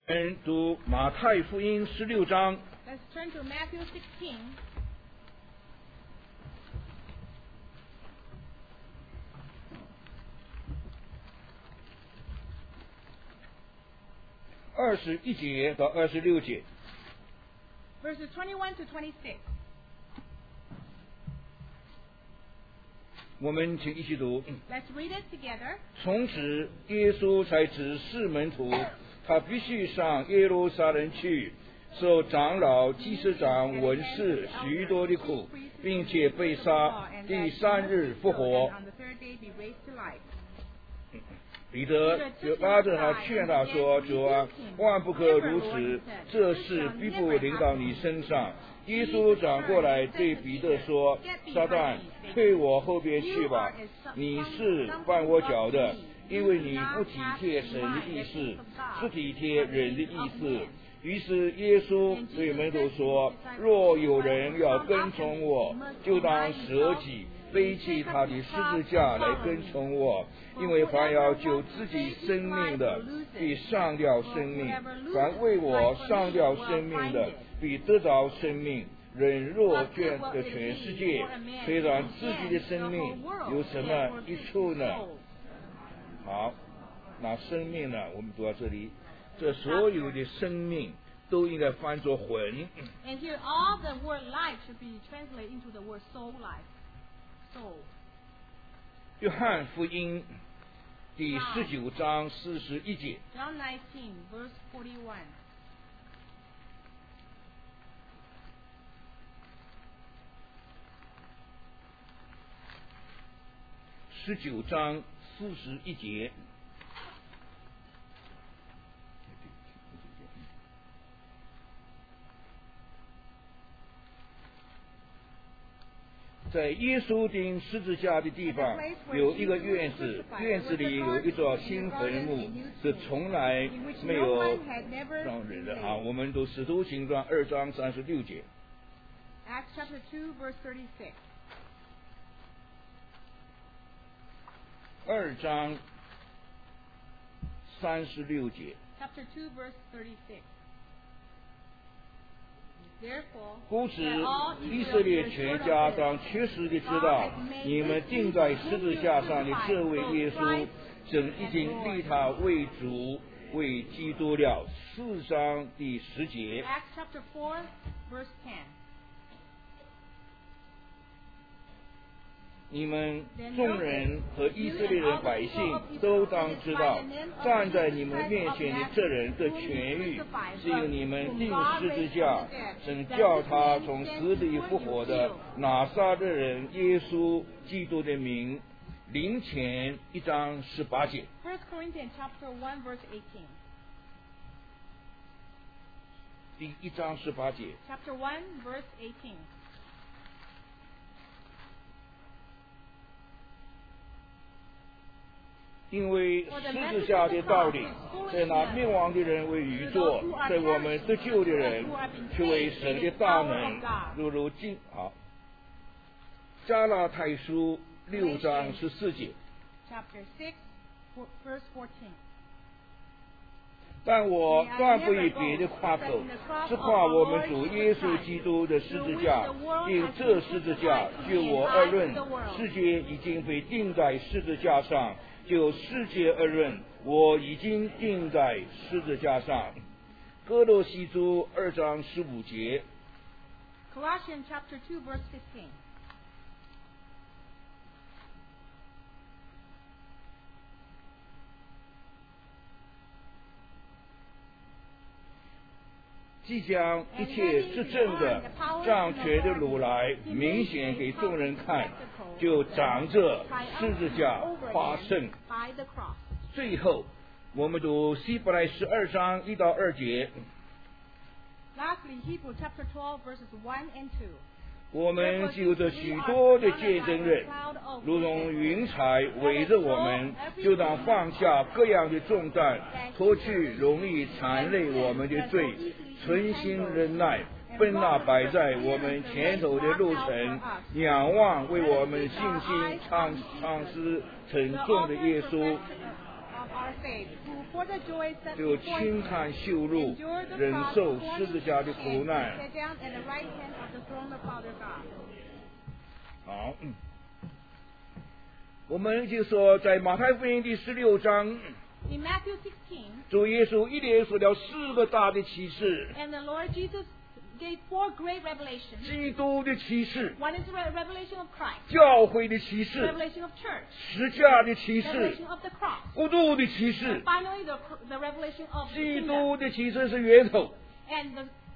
读马太福音16章。 Let's turn to Matthew 16. 21节到26节。 Verses 21 to 26. 我们请一起读。 Let's read it together. 从此，耶稣才指示门徒，他必须上耶路撒冷去，受长老、祭司长、文士许多的苦，并且被杀，第3日复活。 On the third day be raised to life. 彼得就拉着他劝他说：“主啊，万不可如此，这事必不临到你身上。”耶稣转过来对彼得说：“撒旦，退我后边去吧！你是绊我脚的，因为你不体贴神的意思，是体贴人的意思。”于是耶稣对门徒说：“若有人要跟从我，就当舍己，背起他的十字架来跟从我。因为凡要救自己生命的，必上吊生命；凡为我上吊生命的，必得着生命。人若眷的全世界，虽然自己的生命，有什么益处呢？”好，那生命呢？我们读到这里，这所有的生命都应该翻作魂。 And here all the word life should be translated into the word soul life. Soul. 约翰福音第19章41节。 John 19, verse 41. 19章41节。在耶稣钉十字架的地方有一个院子，院子里有一座新坟墓，是从来没有让人的啊。我们读使徒行传2章36节。 Acts chapter 2, verse 36. 2章36节。 Chapter 2, verse 36. Therefore, 故此，以色列全家当确实的知道，你们钉在十字架上的这位耶稣，神已经立他为主、为基督了。4章第10节。 Acts chapter 4, verse 10. 你们众人和以色列人百姓都当知道，站在你们面前的这人的痊愈，是由你们钉十字架，神叫他从死里复活的拿撒勒人耶稣基督的名。林前1章18节。 1 Corinthians chapter 1, verse 18. 第1章18节。 Chapter 1, verse 18. 因为十字架的道理，在那灭亡的人为愚拙，在我们得救的人却为神的大能。如今好，加拉太书6章14节。 Chapter 6, verse 14. 但我断不以别的夸口，是夸我们主耶稣基督的十字架。因这十字架，就我而论，世界已经被钉在十字架上。就世界而论，我已经钉在十字架上。哥罗西书2章15节。 Colossians chapter 2, verse 15. 即将一切执政的、掌权的掳来，明显给众人看，就长着十字架发生。 By the cross. 最后，我们读希伯来12章1到2节。 Lastly, Hebrews chapter 12, verses 1 and 2. 我们就着许多的见证人，如同云彩围着我们，就当放下各样的重担，脱去容易缠累我们的罪，存心忍耐，奔那摆在我们前头的路程，仰望为我们信心尝试沉重的耶稣。 of our faith, who for the joy set 就 before 轻 him 看羞辱， endured the 忍 cross, 受 borne 十 its 字架的苦 shame, 难。 sat down at the right hand of the throne of Father God. 好，我们就说在马太福音第16章， In Matthew 16, 主耶稣一连说了4个大的启示， and the Lord Jesus gave 4 great revelations. 基督的启示， One is the revelation of Christ, 教会的启示， revelation of church, 十架的启示， revelation of the cross, 国度的启示。 finally the revelation of the 基 kingdom. 督的启示是源头， And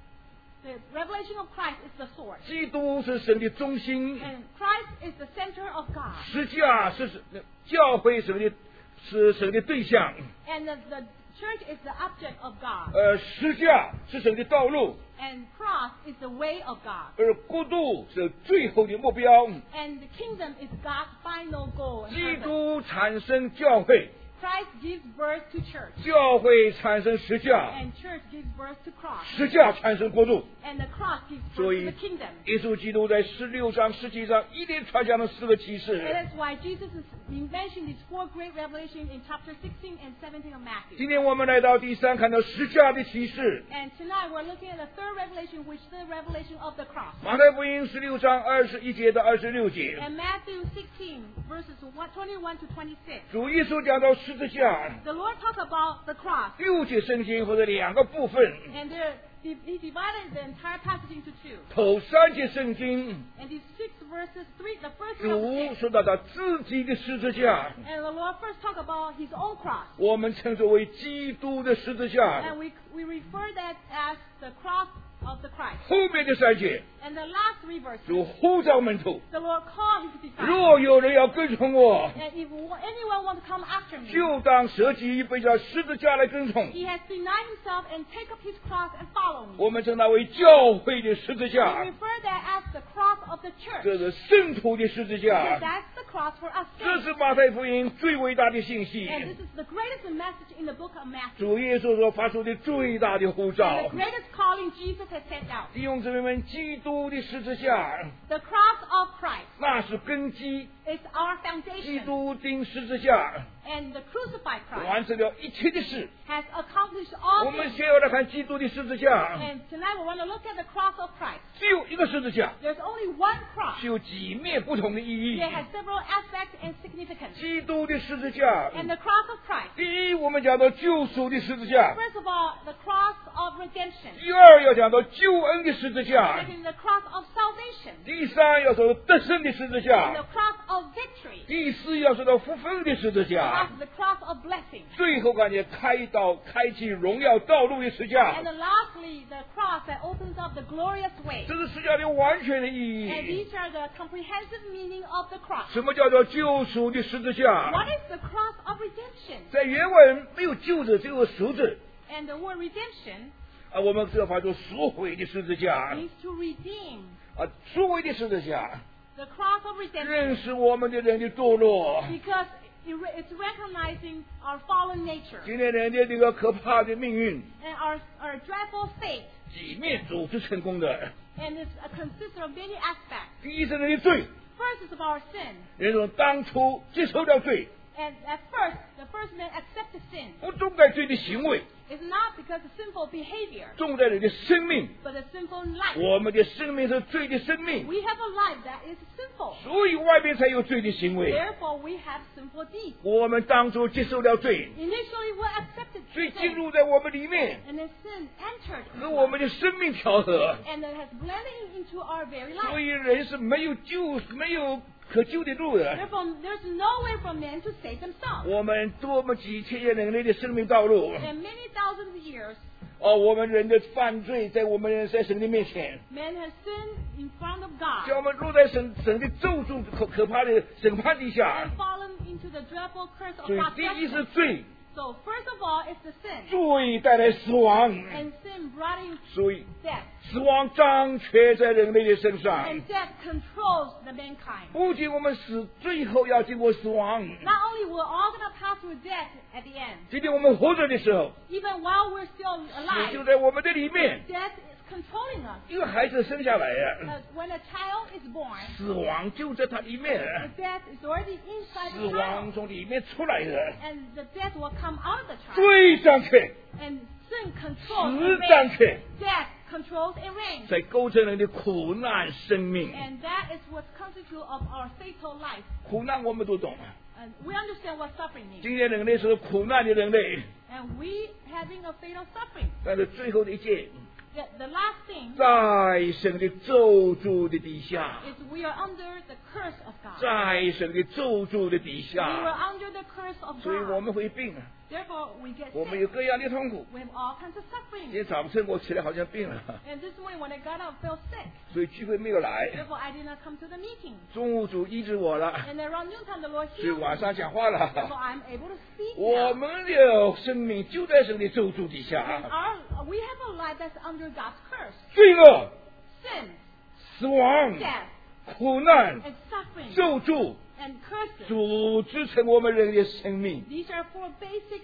the revelation of Christ is the source. 基督是神的中心， And Christ is the center of God. 十架是教会是神的对象， And the church is the object of God. 十架是神的道路， And cross is the way of God. 而国度是最后的目标。 And the kingdom is God's final goal. 基 And purpose. 督产生教会， Christ gives birth to church. 教会产生十架， And church gives birth to cross. 十架产生国度。 And the cross gives 所 birth 以 to the kingdom. 耶稣基督在16章、17章一连传讲了4个启 And 示。 that's why Jesus is mentioned these 4 great revelations in chapter 16 and 17 of Matthew. 今天我们来到第3，看到十架的启示。 And tonight we're looking at the 3rd revelation, which is the revelation of the cross. 马太福音16章21节到26节， And Matthew 16, verses 21 to 26. 主耶稣讲到十字架， The Lord talked about the cross. 6节圣经或者2个部分。 And he divided the entire passage into 2. 头3节圣经， And these 6 verses, the first 主 1 说到他自己的十字架， and the Lord first talked about his own cross. 我们称之为基督的十字架。 And we refer that as the cross of the Christ. 后面的3节， And the last 3 verses, 主呼召门徒， the Lord called his disciples. 若有人要跟从我， And if anyone wants to come after me, 就当舍己，背上十字架来跟从。 he has denied himself and take up his cross and follow me. 我们称它为教会的十字 We 架， refer that as the cross of the church. 这是圣徒的十字 Because 架。 that's the cross for us 这 saints. 是马太福音最伟大的信息。 And this is the greatest message in the book of Matthew. 主耶稣所发出的最大的呼 And 召 the。greatest calling Jesus has sent out. 弟兄姊妹们，基督的十字架 The cross of Christ 那是根基， is our 基 foundation. 督钉十字架 And the crucified Christ 完成了一切的事。 has accomplished all 我们 things. 先要来看基督的十字架， And tonight we want to look at the cross of Christ. 只有一个十字架， There's only one cross. 是有几面不同的意义 It。has several aspects and significance. 基督的十字架， And the cross of Christ. 第一，我们讲到救赎的十字架； First of all, the cross of redemption. 第二，要讲到救恩的十字架； Second, the cross of salvation. 第三，要说得胜的十字 And 架； the cross of victory. 第四，要说到福分的十字架； That's the cross of blessing. 最后感觉开启荣耀道路的十字架 And。then lastly, the cross that opens up the glorious way. 这是十字架的完全的意 And 义。 these are the comprehensive meaning of the cross. 什么叫做救赎的十字架？ What is the cross of redemption? 在原文没有救字，只有赎字。 And the word redemption 我们这发出赎回的十字架 means to redeem. 赎回的十字架， The cross of redemption 认识我们的人的堕落。 because it's recognizing our fallen nature 今天人的这个可怕的命运， and our dreadful fate. 几面组织成功的。 And it consists of many aspects. 第一是人的罪， First is of our sin. 人从当初接受了罪， And at first, the first man accepted sin. 不重在罪的行为， It's not because of sinful behavior, 重在人的生命。 but a sinful life. 我们的生命是罪的生命， We have a life that is sinful. 所以外面才有罪的行为。 Therefore, we have sinful deeds. 我们当初接受了罪， Initially, we accepted 罪进 sin, 入在我们里面， and then sin entered 和 into 我 us, 们的生命调和。 and it has blended into our very 所 life. 以人是没有可救的路的。 Therefore, there's no way for men to save themselves. 我们多么几千年人类的生命道路， And many thousands of years, 我们人的犯罪在我们在神的面前， men have sinned in front of 叫 God 我们落在神的咒诅可怕的审判底下 and。fallen into the dreadful curse of 所以 God's 第一是 judgment. 罪， So first of all, it's the sin. 罪带来死亡， And sin brought in 所以 death. 死亡掌权在人类的身上。 And death controls the mankind. 不仅我们死，最后要经过死亡。 Not only we're all going to pass through death at the end, 今天我们活着的时候， even while we're still 死 alive, 就在我们的里面。 death is controlling us. 一个孩子生下来呀， When a child is born, 死亡就在他里面， the death is already inside 死 the 亡 child. 从里面出来的， And the death will come out of the child. 罪掌权， And sin controls 死 and 掌 reigns. 权， Death controls and reigns. 在构成人的苦难生命。 And that is what constitutes of our fatal life. 苦难我们都懂， And we understand what suffering means. 今天人类是苦难的人类， And we having a fatal suffering. 但是最后的一件， The last thing 在神的咒诅的底下， is we are under the curse of God. 在神的咒诅的底 We were 下， under the curse of 所以我 God. 们会病， Therefore, we get 我们 sick. 有各样的痛苦。 We have all kinds of 今 suffering. 天早晨我起来好像病了， And this morning when I got up, I felt sick. 所以聚会没有来。 Therefore, I did not come to the meeting. 中午主医治我了， And around noontime, the Lord 所以 healed me. 晚上讲话 Therefore, 了。 I'm able to speak 我 now. 们的生命就在神的咒诅底 And 下， we have a life that's under God's curse. 罪恶、 Sin, 死亡、 death, 苦难、 and suffering, 咒诅 and curses. 组织成我们人的生命。 These are four basic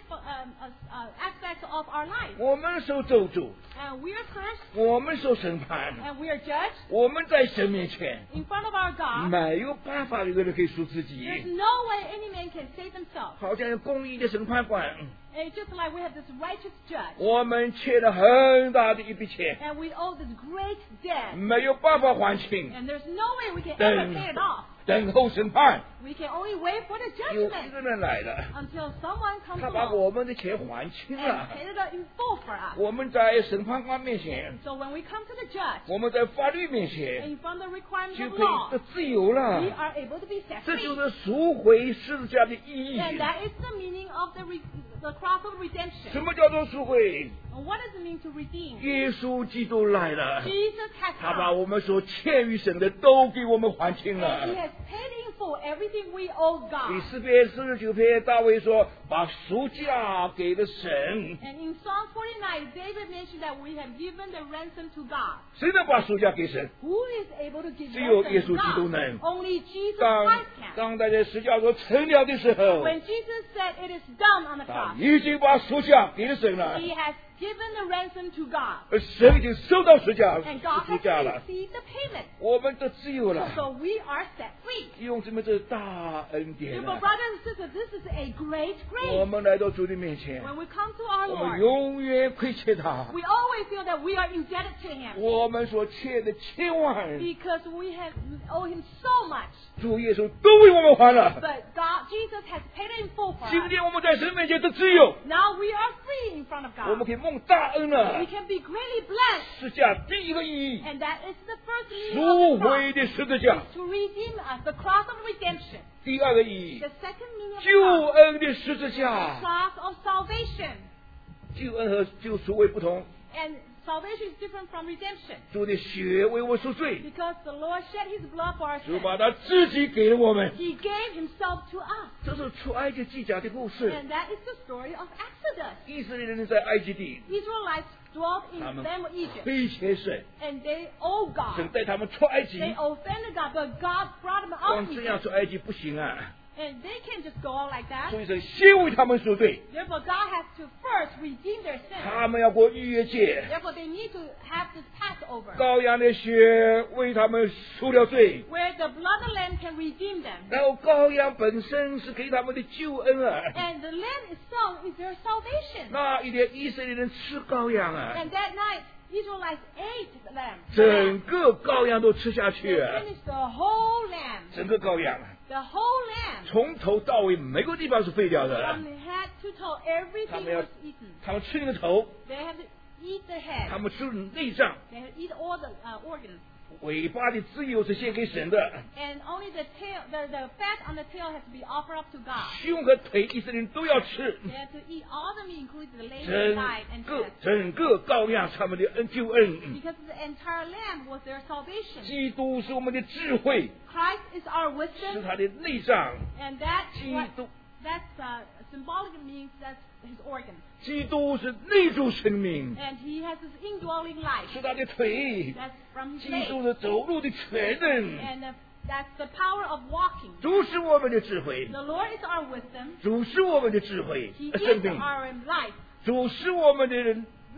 aspects of our life. 我们受咒诅， And we are cursed, 我们受审判， and we are judged 我们在神面前 in front of our God. 没有办法有个人可以赎自 There's 己， no way any man can save himself. 好像有公义的审判官， And it's just like we have this righteous judge, 我们欠了很大的一笔钱， and we owe this great debt, 没有办法还清， and there's no way we can ever pay it off. 等候审判。 We can only wait for the 有一 judgment 个人来了， until someone comes 他把 along 我们的钱还清 and 了。 paid it in full for us. 我们在审判官面前， So when we come to the judge, 我们在法律面前 in front of the requirements 就 of 可以 law, 得自由了 we。are able to be set 这就 free. 是赎回十字架的意义。 And that is the meaning of the cross of redemption. 什么叫做赎回？ And what does it mean to redeem? 耶稣基督来了， Jesus has 他把 come, 我们所欠于神的都给我们还清 and 了 He。has paid in full everything we owe 第 God. 4篇49篇，大卫说：“把赎价给了神， And in Psalm 49, David mentioned that we have given the ransom to God. 谁能把赎价给神？ Who is able to give 只有 ransom 耶 to 稣基督 God? 能。 Only Jesus 当 Christ can. 当大家十架说成了的时候， When Jesus said it is done on the 他 cross, 已经把赎价给了神了， He has given the ransom to God. 而神已经收到赎价 And God 赎 has 价了， received the payment. 我们得自由了。 So we are set free. 用这么这大恩典 Therefore, 啊， brothers and sisters, this is a great 我 grace. 们来到主的面前， When we come to our 我们 Lord, 永远亏欠他。 we always feel that we are indebted to Him 我们所欠的千万， because we owe Him so much. 主耶稣都为我们还了。 But Jesus has paid it in full for 今 us. 天我们在神面前的自由， Now we are free in front of 我们 God. 可以蒙大恩 We 了。 can be greatly blessed. 十架第一个意义， And that is the first meaning 赎 of the cross. 回的十字架； To redeem us, the cross of redemption. 第二个意义， The second meaning of the 救 cross, 恩的十字 the 架。 cross of salvation. 救恩和救赎为不同， And salvation is different from redemption. 主的血为我赎罪， Because the Lord shed His blood for our 主 sins. 把他自己给了我们。 He gave Himself to us. 这是出埃及记讲的故事。 And that is the story of Exodus. 以色列人在埃及地， Israelites dwelt in 他们 them of Egypt. 亏欠神， And they owe 神 God. 带他们出埃及， They offended God, but God brought them out 光 of 这样 Egypt. 出埃及不行啊！ And they can't just go out like that. 所以说，先为他们赎罪， Therefore, God has to first redeem their 他 sins. 们要过逾越节， Therefore, they need to have this Passover, 羔羊的血为他们赎了罪， where the blood of the Lamb can redeem them. 然后羔羊本身是给他们的救恩啊！ And the Lamb itself is their salvation. 那一天以色列人吃羔羊啊， And that night, Israelites ate the lamb. 整个羔羊都吃下 They 去啊， finished the whole lamb. 整个羔羊 The whole lamb. 从头到尾每个地方是废掉的， From the head to toe, 他 everything 们要 was eaten. 他们吃那个头， They have to eat the 他 head. 们吃内脏， They have to eat all the organs. 尾巴的自由是献给神的， And only the tail, the fat on the tail has to be offered up to God. 胸和腿以色列人都要吃。 They have to eat all the meat, including the leg, 整 thigh, and 个 chest. 整个羔羊是他们的救恩， Because the entire lamb was their salvation. 基督是我们的智慧， Christ is our 是 wisdom, 他的内脏， and that 基 what, 督 that's symbolic means that's his organ. 基督是内住生命， And he has this indwelling life. 是他的腿， That's from his 基 leg. 督是走路的全能， And that's the power of walking. 主是我们的智慧， The Lord is our wisdom. 主是我们的智慧 He 生 is 命， our life. 主是我们的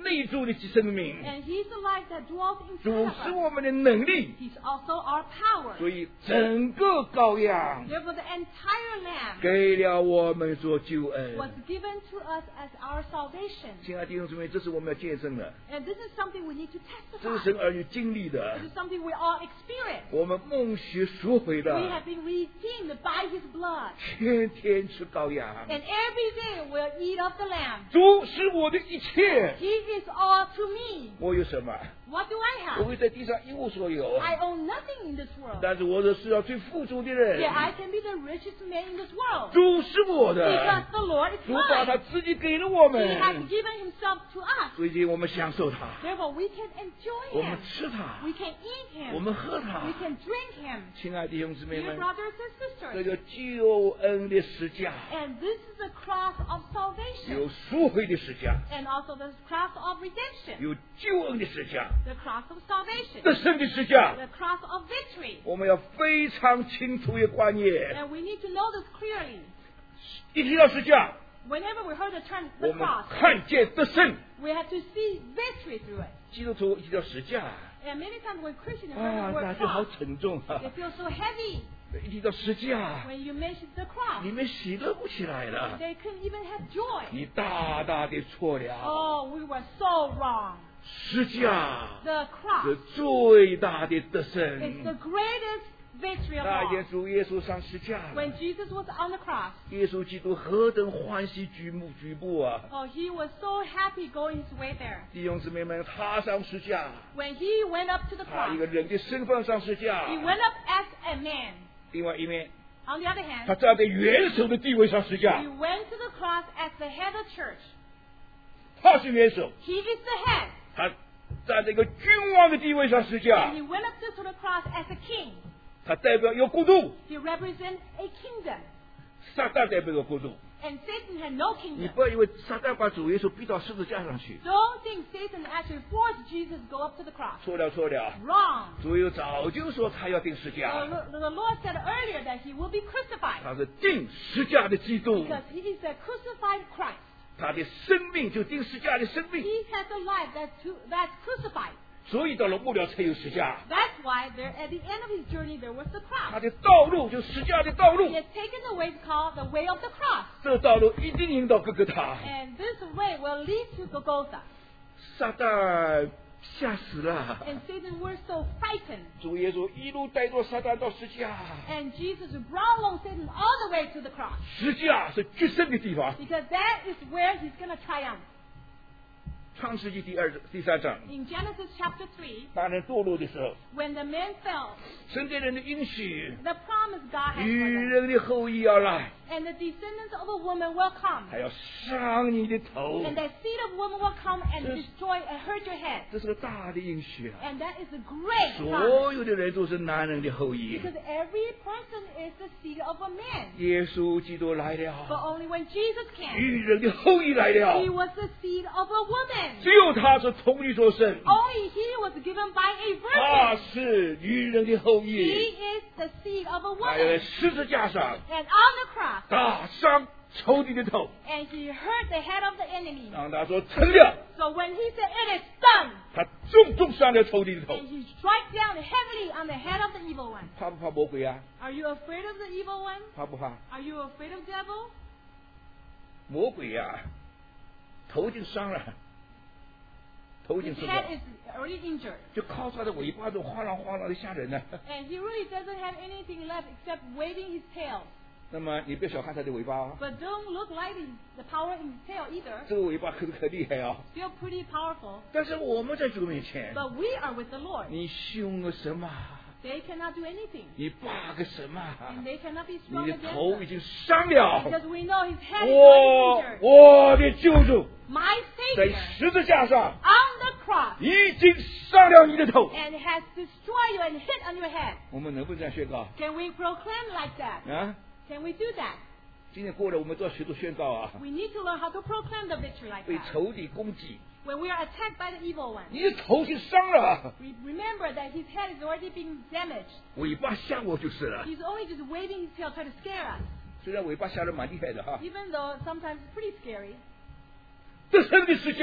内住的生命， And He's the life that dwells 主 inside of 是 us. 我们的能力。 He's also our power. 所以整个羔羊 Therefore, the entire Lamb 给了我们做救恩。 was given to us as our salvation. 亲爱的弟兄姊妹，这是我们要见证的， And this is something we need to 这是 testify. 神儿女经历的 This。is something we all experience. 我们梦学赎回 We 的， have been redeemed by His blood. 天天吃羔羊。 And every day we'll eat of the Lamb. 主是我的一切， He is all to me. 我有什么？ What do I 我 have? 会在地上一无所有， I own nothing in this world. 但是我是要最富足的人。 Yet I can be the richest man in this world. 主是我 Because 的， the Lord is 主把他 mine. 自己给了我 He has 们， given Himself to us. 所以我们享受他， Therefore, we can enjoy 我们 Him. 吃他， We can eat 我 Him. 们喝他 We。can drink Him. 亲爱的弟兄姊妹 Dear 们， brothers and 这 sisters. 个救恩的十架， And this is the cross of salvation. 有赎回的十架， And also the cross of redemption. 有救恩的十架， The cross of salvation. 得胜的十架。 The cross of victory. 我们要非常清楚的观念， And we need to know this clearly. 一提到十架， Whenever we heard the term 我 the 们 cross, 看见得胜。 we have to see victory through it. 基督徒一提到十架， And many times when Christians 啊， heard the 那 word 就好 cross, 沉重啊！ they feel so heavy. 一提到十架， When you mention the cross, 你们喜乐不起来了， they couldn't even have joy. 你大大的错了。 Oh, we were so wrong. 十架 The 是 cross 最大的得 is 胜。 the greatest victory of 那 all. 天主耶稣上十架了， When Jesus was on the cross, 耶稣基督何等欢喜举步啊！ oh, he was so happy going his way there. 弟兄姊妹们，他上十架， When he went up to the 他 cross, 一个人的身份上十架， he went up as a man. 另外一面， On the other hand, 他站在元首的地位上十架 he，went to the cross as the head of church. 他是元首， He is the head. 他站在一个君王的地位上十 And 架， he went up to the cross as a king. 他代表一个国度， He represents a kingdom. 撒旦代表一个国度。 And Satan had no 你 kingdom. 不要以为撒旦把主耶稣逼到十字架上去， Don't think Satan actually forced Jesus to go up to the cross. 错了错了。 Wrong. 主耶稣早就说他要定十架， The Lord said earlier that he will be crucified 他是定十架的基督， because he is the crucified Christ. 他的生命就定十架的生命， He has a life that's crucified. 所以到了末了才有十架。 That's why there, at the end of his journey there was the 他 cross. 的道路就是十架的道路 He，has taken the way called the way of the cross. 这道路一定引导各个他。 And this way will lead to Golgotha. 撒旦吓死了， And Satan was so frightened. 主耶稣一路带着撒旦到十架， And Jesus brought along Satan all the way to the cross. 十架是决胜的地方。 Because that is where he's going to triumph. 创世纪第三章， In Genesis chapter 3, 当人堕落的时候， when the man fell, 神给人的应许， the promise God had 女 for them, 人的后裔要来， and the descendants of a woman will come, 还要伤你的头， and the seed of woman will come and destroy and hurt your head. 这是个大的应许啊！ And that is a great promise. 所有的人都是男人的后裔， Because every person is the seed of a man. 耶稣基督来 But 了， only when Jesus came, 女人的后裔来了 he，was the seed of a woman. 只有他是从你所生， Only he was given by a 他 virgin. 是女人的后 He 裔， is the seed of a 他在 woman. 十字架上 And on the cross, 打伤仇敌的头， and he hurt the head of the enemy. 当他说成了， So when he said, "It is done," 他重重伤了仇敌的头， and he struck down heavily on the head of the evil one. 怕不怕魔鬼啊？ Are you afraid of the evil one? 怕不怕？ Are you afraid of devil? 魔鬼呀、头已经伤了，头已经 His 受 head 了， is already injured. 就靠他的尾巴都哗啦哗啦的吓人呢。 And he really doesn't have anything left except waving his tail. 那么你不要小看他的尾巴啊， But don't look lightly the power in his tail either. 这个尾巴可是很厉害啊。 Still pretty powerful. 但是我们在主面前， But we are with the Lord. 你凶个什么？ They cannot do anything. 你霸个什么？ And they cannot be 你 strong 的 against 头 us. 已经伤了。 Because we know his head is already injured. 我的救主 My 在 Savior 十字架上 on the cross 已经伤了你的头。 and has destroyed you and hit on your head. 我们能不能这样宣告 Can we proclaim like that? 啊？ Can we do that? 今天过了，我们都要学着宣告啊！ We need to learn how to proclaim the victory like 被 that. 仇敌攻击， When we are attacked by the evil one, 你的头已经伤了， remember that his head is already being damaged. 尾巴吓我就是了。 He's only just waving his tail trying to scare us. 虽然尾巴吓得蛮厉害的哈， Even though sometimes it's pretty scary. 这胜的十架，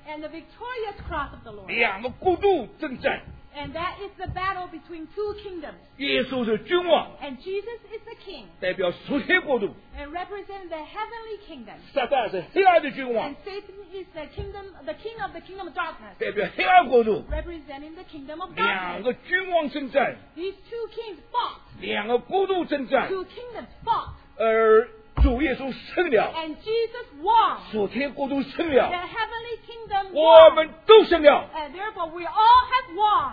And the victorious cross of the Lord. 两个国度征战， And that is the battle between two kingdoms. 耶稣是君王， And Jesus is the king 代表属天国度； and represents the heavenly kingdom. 撒旦是黑暗的君王 And， Satan is the king of the kingdom of darkness, 代表黑暗国度。 representing the kingdom of 两 darkness. 个君王征战， These two kings fought. 两个国度征战， Two kingdoms fought. 而主耶稣胜了， And Jesus won. 属天国度胜 The 了， heavenly kingdom 我 won. 们都胜了。 And therefore we all have won.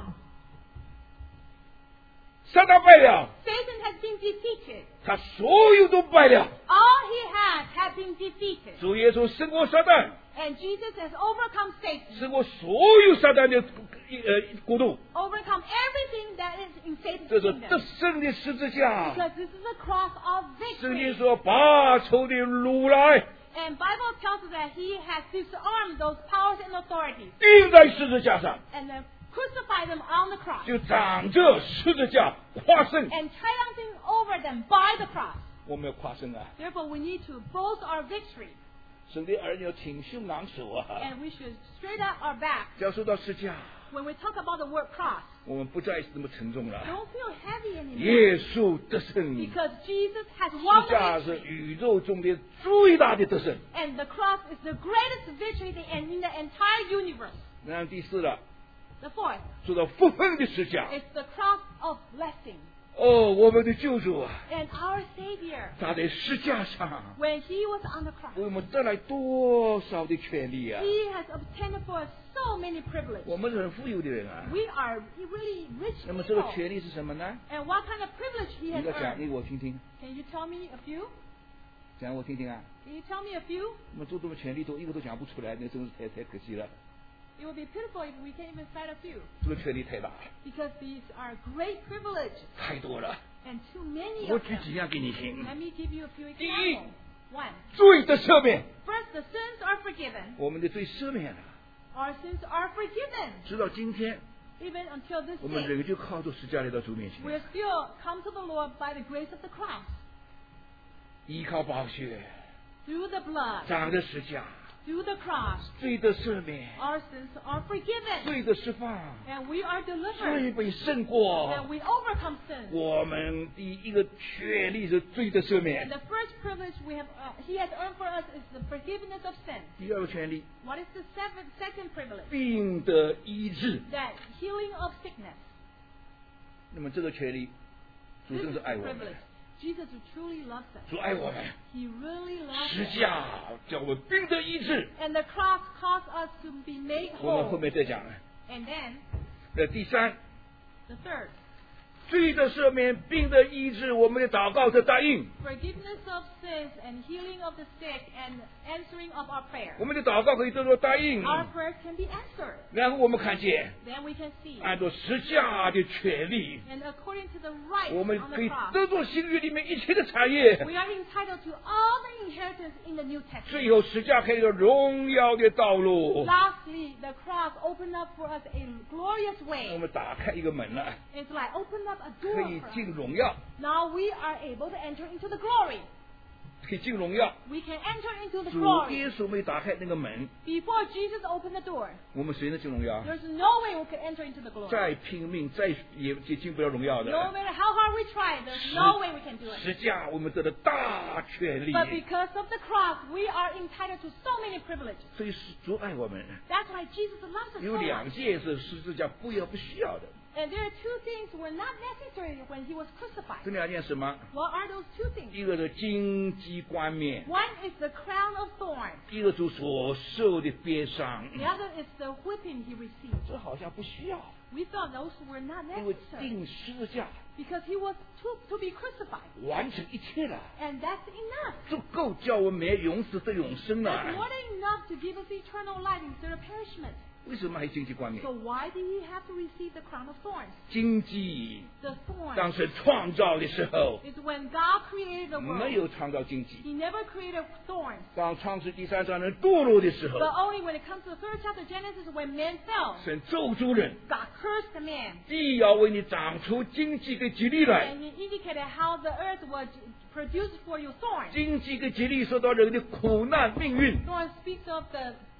撒旦败了， Satan has been defeated. 他所有都败了。 All he had been defeated. 主耶稣胜过撒旦， And Jesus has overcome Satan. 胜过所有撒旦的国度。 Overcome everything that is in Satan's 这是 kingdom. 得胜的十字架。 Because this is the cross of 圣经 victory. 说：“把仇敌掳来， And Bible tells us that he has disarmed those powers and authorities 钉在十字架上， and then crucified them on the cross 就仗着十字架夸胜。 and triumphing over them by the cross. 我们要夸胜啊！ Therefore, we need to boast our victory 神的儿女要挺胸昂首啊！ and we should straight up our back. 要说到十字架， When we talk about the word cross, 我们不再是那么沉重了。 don't feel heavy anymore 耶稣得胜， because Jesus has 十 won 字架 the 是 victory. 宇宙中的最大的得胜。 And the cross is the greatest victory in the entire universe. 然后第四了， The fourth 说到福分的十字架。 is the cross of blessing. 哦，我们的救主啊， And our Savior, 他在十字架上 when he was on the cross, 为我们带来多少的权利啊！ he has obtained for us so many privileges. 我们是很富有的人啊。 We are really rich 那么这个 people. 权利是什么呢？ And what kind of privilege he 一 has 个讲 earned? 给我听听， Can you tell me a few? 讲我听听啊。 Can you tell me a few? 那么这么权利都一个都讲不出来，那真是太可惜了。 It would be pitiful if we can't even cite a few. 这个权利太大了， Because these are great privileges 太多了。 and too many 我 of 举 them. 几样给你听。 Let me give you a few 第一 examples. One, 罪的赦免， first, the sins are forgiven. 我们的罪赦免了， Our sins are forgiven. 直到今天， Even until this 我们 day, 人就靠着十字架来到主面前， we are still come to the Lord by the grace of the cross. 依靠宝血， Through the blood, 长着十字架， through the cross, 罪的赦免， our sins are forgiven. 罪的释放， And we are 罪 delivered. 被胜过。 And we overcome sin. 我们第一个权利是罪的赦 And 免， the first privilege he has earned for us is the forgiveness of sin. 第二个权利 What is the second privilege? 病的医治。 That healing of sickness. 那么这个权利，主 This 真 is 是 the 爱我们， privilege. Jesus truly loves us. 主爱我们， He really loves 十 us. 字架叫我们病的医治。 And the cross caused us to be made 我们后 whole. 面再讲。 And then, 第三， the third, 罪的赦免，病的医治，我们的祷告是答应， forgiveness of sins and healing of the sick and answering of our prayer. 我们的祷告可以得到答应。 Our prayers can be answered. 然后我们看见， Then we can see. 按照十字架的权利， And according to the right 我们 on 可 the 以 cross, 得到新约里面一切的产业。 we are entitled to all the inheritance in the New Testament. 最后，十字架开了荣耀的道路， Lastly, the cross opened up for us a glorious 我 way. 们打开一个门了， It's like opened up a 可 door 以 for us. 进荣耀， Now we are able to enter into the glory. 可以进荣耀。 We can enter into the 主 glory. 耶稣没打开那个门， Before Jesus opened the door, 我们谁能进荣耀？ there's no way we could enter into the glory. 再拼命，再也进不了荣耀的。 No matter how hard we try, there's no way we can do it. 十字架我们得了大权利， But because of the cross, we are entitled to so many privileges. 所以主爱我们。 That's why Jesus loves us 有 so 两 much. 件是十字架不需要的， And there are two things were not necessary when he was crucified. 这两件什么？ What are those two things? 一个是荆棘冠冕， One is the crown of thorns. 一个主所受的鞭伤。 The other is the whipping he received. 这好像不需要， We thought those were not 因为 necessary 钉十字架 because he was to be crucified. 完成一切了， And that's enough. 足够叫我们永死得永生 That's 了。 more than enough to give us eternal life instead of perishment. 为什么还荆棘冠冕 So？why did he have to receive the crown of thorns? 荆棘 The thorns 当时创造的时候 is when God created the 没 world. 有创造荆棘， He never created thorns. 当创世第3章人堕落的时候， But only when it comes to the third chapter of Genesis, when man fell, 神咒诅人， God cursed the man. 地要为你长出荆棘跟吉利来。 And he indicated how the earth would produce for you thorns. 荆棘跟吉利受到人的苦难命运， Thorns speaks of the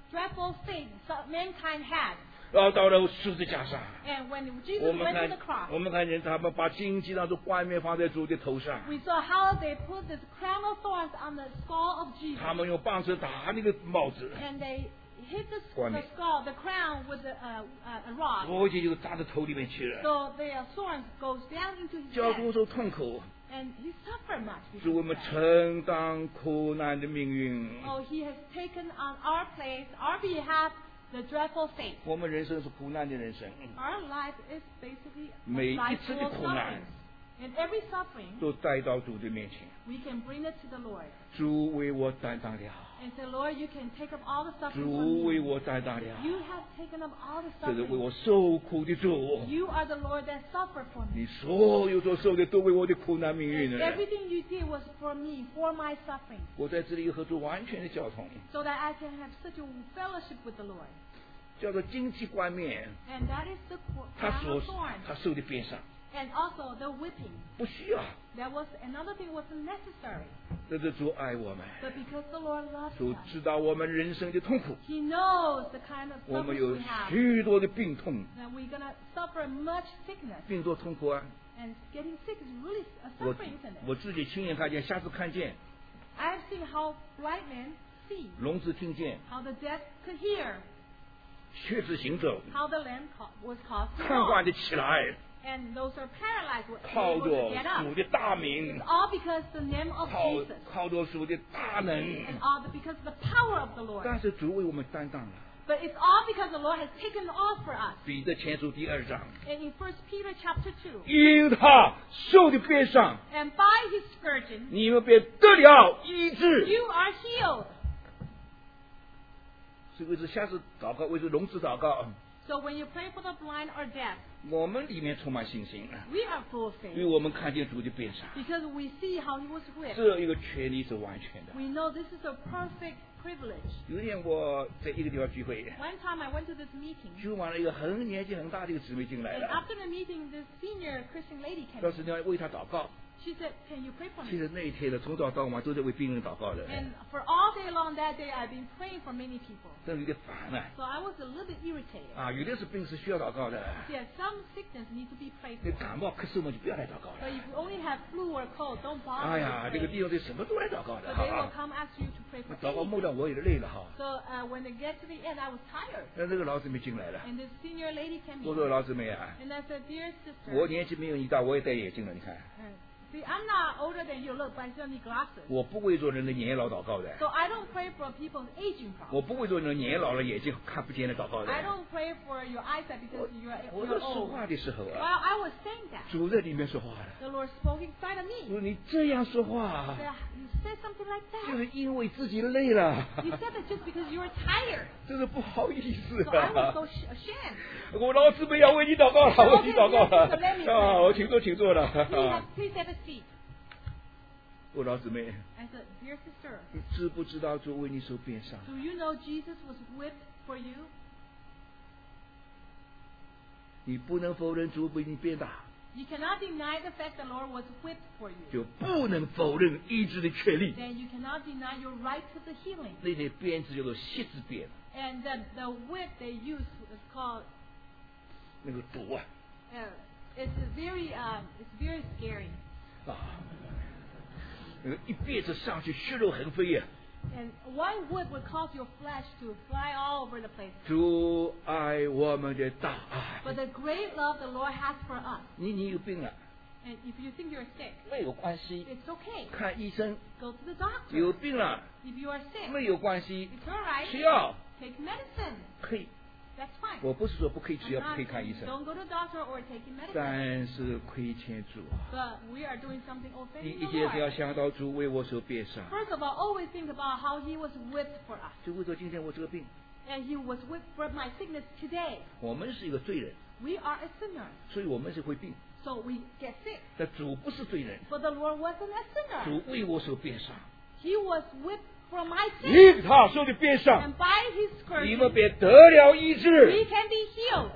dreadful fate mankind had. 然后到了十字架上， And when 我 Jesus 们 went 看 to the cross, 我们看见他们把荆棘当作冠冕放在主的头上， we saw how they put this crown of thorns on the skull of Jesus. 他们用棒子打那个帽子， And they hit the 冠冕。 skull, the crown with a rod. 逻辑就扎到头里面去了， So the thorns goes down into his 叫 head. 主受痛苦， And he suffered much. 使我 because 们 of that. 承担苦难的命运。 Oh, he has taken on our place, our behalf, the dreadful fate. 我们人生是苦难的人生， Our life is basically 每 a 一 life 次 full 的 of 苦难 suffering. And every suffering, 都带到主的面前， we can bring it to the Lord. 主为我担当了， And say, Lord, you can take up all the suffering 主 from 为 me. 我担当了， You have taken up all the 这是为 suffering. 我受苦的主。 You are the Lord that suffered for me. 你所有所受的都为我的苦难命运 And 呢。 everything you did was for me, for my suffering, 我在这里和主完全的交通， so that I can have such a fellowship with the Lord. 叫做荆棘冠冕， And that is the 他 crown 所 of thorns. 他受的鞭伤 And also the whipping. 不需要， That was another thing wasn't necessary. 这是主爱我们， But because the Lord loves 主 us, 知道我们人生的痛苦， He knows the kind of 我们 suffering 有 we have. 许多的病痛， That we're gonna suffer much sickness. 病多痛苦啊！ And getting sick is really a 我 suffering, isn't it? 我自己亲眼看见，下次看见， I've seen how blind men see, 聋子听见， how the deaf could hear, 瘸子行走， how the lame was caused to 瘫痪 walk, 的起来， and those who are paralyzed were 靠 able 着 to get 主 up. 的大名 It's，all because the name of 靠 Jesus, 靠着主的大能， and all because of the power of the Lord. 但是主为我们担当了。 But it's all because the Lord has taken it all for us. 彼得前书第2章， And in 1 Peter chapter 2, 因他受的鞭伤， and by His scourging, 你们便得了医治。 you are healed. 所以为是下次祷告，为是聋子祷告， So when you pray for the blind or deaf, 我们里面充满信心， we are full of 因为 faith 我们看见主的鞭伤， because we see how He was whipped. 这一个权利是完全的。 We know this is a perfect privilege. 有一天我在一个地方聚会， One time I went to this meeting, 就完了一个年纪很大的一个姊妹进来 and 了， after the meeting, this senior Christian lady came 当 in. 时要为她祷告。 She said, "Can you pray for 其 me?" 实那一天呢，从早到晚都在为病人祷告的， And for all day long that day, I've been praying for many people. 真的有点烦啊！ So I was a little bit irritated. 啊，有的是病是需要祷告的， Yeah, some sickness need to be prayed 那 for. 感冒咳嗽嘛就不要来祷告 But 了。 if you only have flu or cold, don't bother 哎呀， to 这个 pray. 弟兄对什么都来祷告的 But they will 哈。 come ask you to pray for 祷告 anything. 梦到我也累了哈。 So when they get to the end, I was tired. 那这个老姊妹进来了， And this senior lady came 我说 in. 老姊妹啊， And I said, "Dear sister, 我年纪没有你大，我也戴眼镜了，你看， see, I'm not older than you look, but I still need glasses. 我不为做人的年老祷告的， So I don't pray for people's aging problem. 我不为做人年老了眼睛看不见的祷告的。 I don't pray for your eyesight because 我 you're 在说 old. 话的时候 While 啊， I was saying that, 主在里面说话了。 the Lord spoke inside of 我 me. 说你这样说话， Yeah, you said something like 就 that. 是因为自己累了， You said it just because you were tired. 真是不好意思 So I was 啊 so。ashamed. 我老姊妹要为你祷告了，为你祷告了啊！我请坐，请坐了。 Please have a seat. 我老姊妹， I said, "Dear sister, 你知不知道主为你受鞭伤？ do you know Jesus was whipped for you?" 你不能否认主为你鞭打， You cannot deny the fact the Lord was whipped for you. 就不能否认医治的权利。 Then you cannot deny your right to the healing. 那些鞭子叫做蝎子鞭， And the whip they use is called, 那个毒啊 it's very scary. 啊！那个一鞭子上去，血肉横飞呀！ And one whip would cause your flesh to fly all over the place. 主爱我们的大爱。 But the great love the Lord has for us. 你有病了， And if you think you're sick, 没有关系， it's okay. 看医生。 Go to the doctor. 有病了， If you are sick, 没有关系， it's alright. 吃药 Take medicine. 可以。 That's fine. 我不是说不可以吃 I'm 药，不 not 可以看医 saying 生， don't go to the doctor or taking medicine. 但是亏欠主啊！ But we are doing something 第 offending 一 the 件事要 Lord. 想到主为我受鞭伤， First of all, always think about how He was whipped for us. 就为了今天我这个病， And He was whipped for my sickness today. 我们是一个罪人， We are a sinner. 所以我们是会病。 So we get sick. 但主不是罪人， But the Lord wasn't a sinner. 主为我受鞭伤， He was whipped for my sin. 因他受的鞭伤， And by His 你 scourging, 们便得了医 we 治。 can be healed.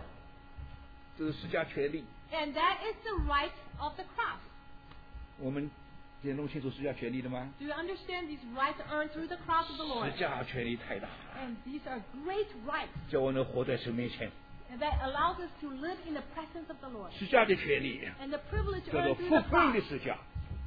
这是施加权利。 And that is the right of the cross. 我们现在弄清楚十字架权利了吗？ Do you understand these rights earned through the cross of the 十 Lord? 字架权利太大， And these are great rights 叫我能活在神面前。 and that allows us to live in the presence of the Lord. 十字架的权利 And the privilege 叫做 earned through 复 the 活 cross, 的十字架，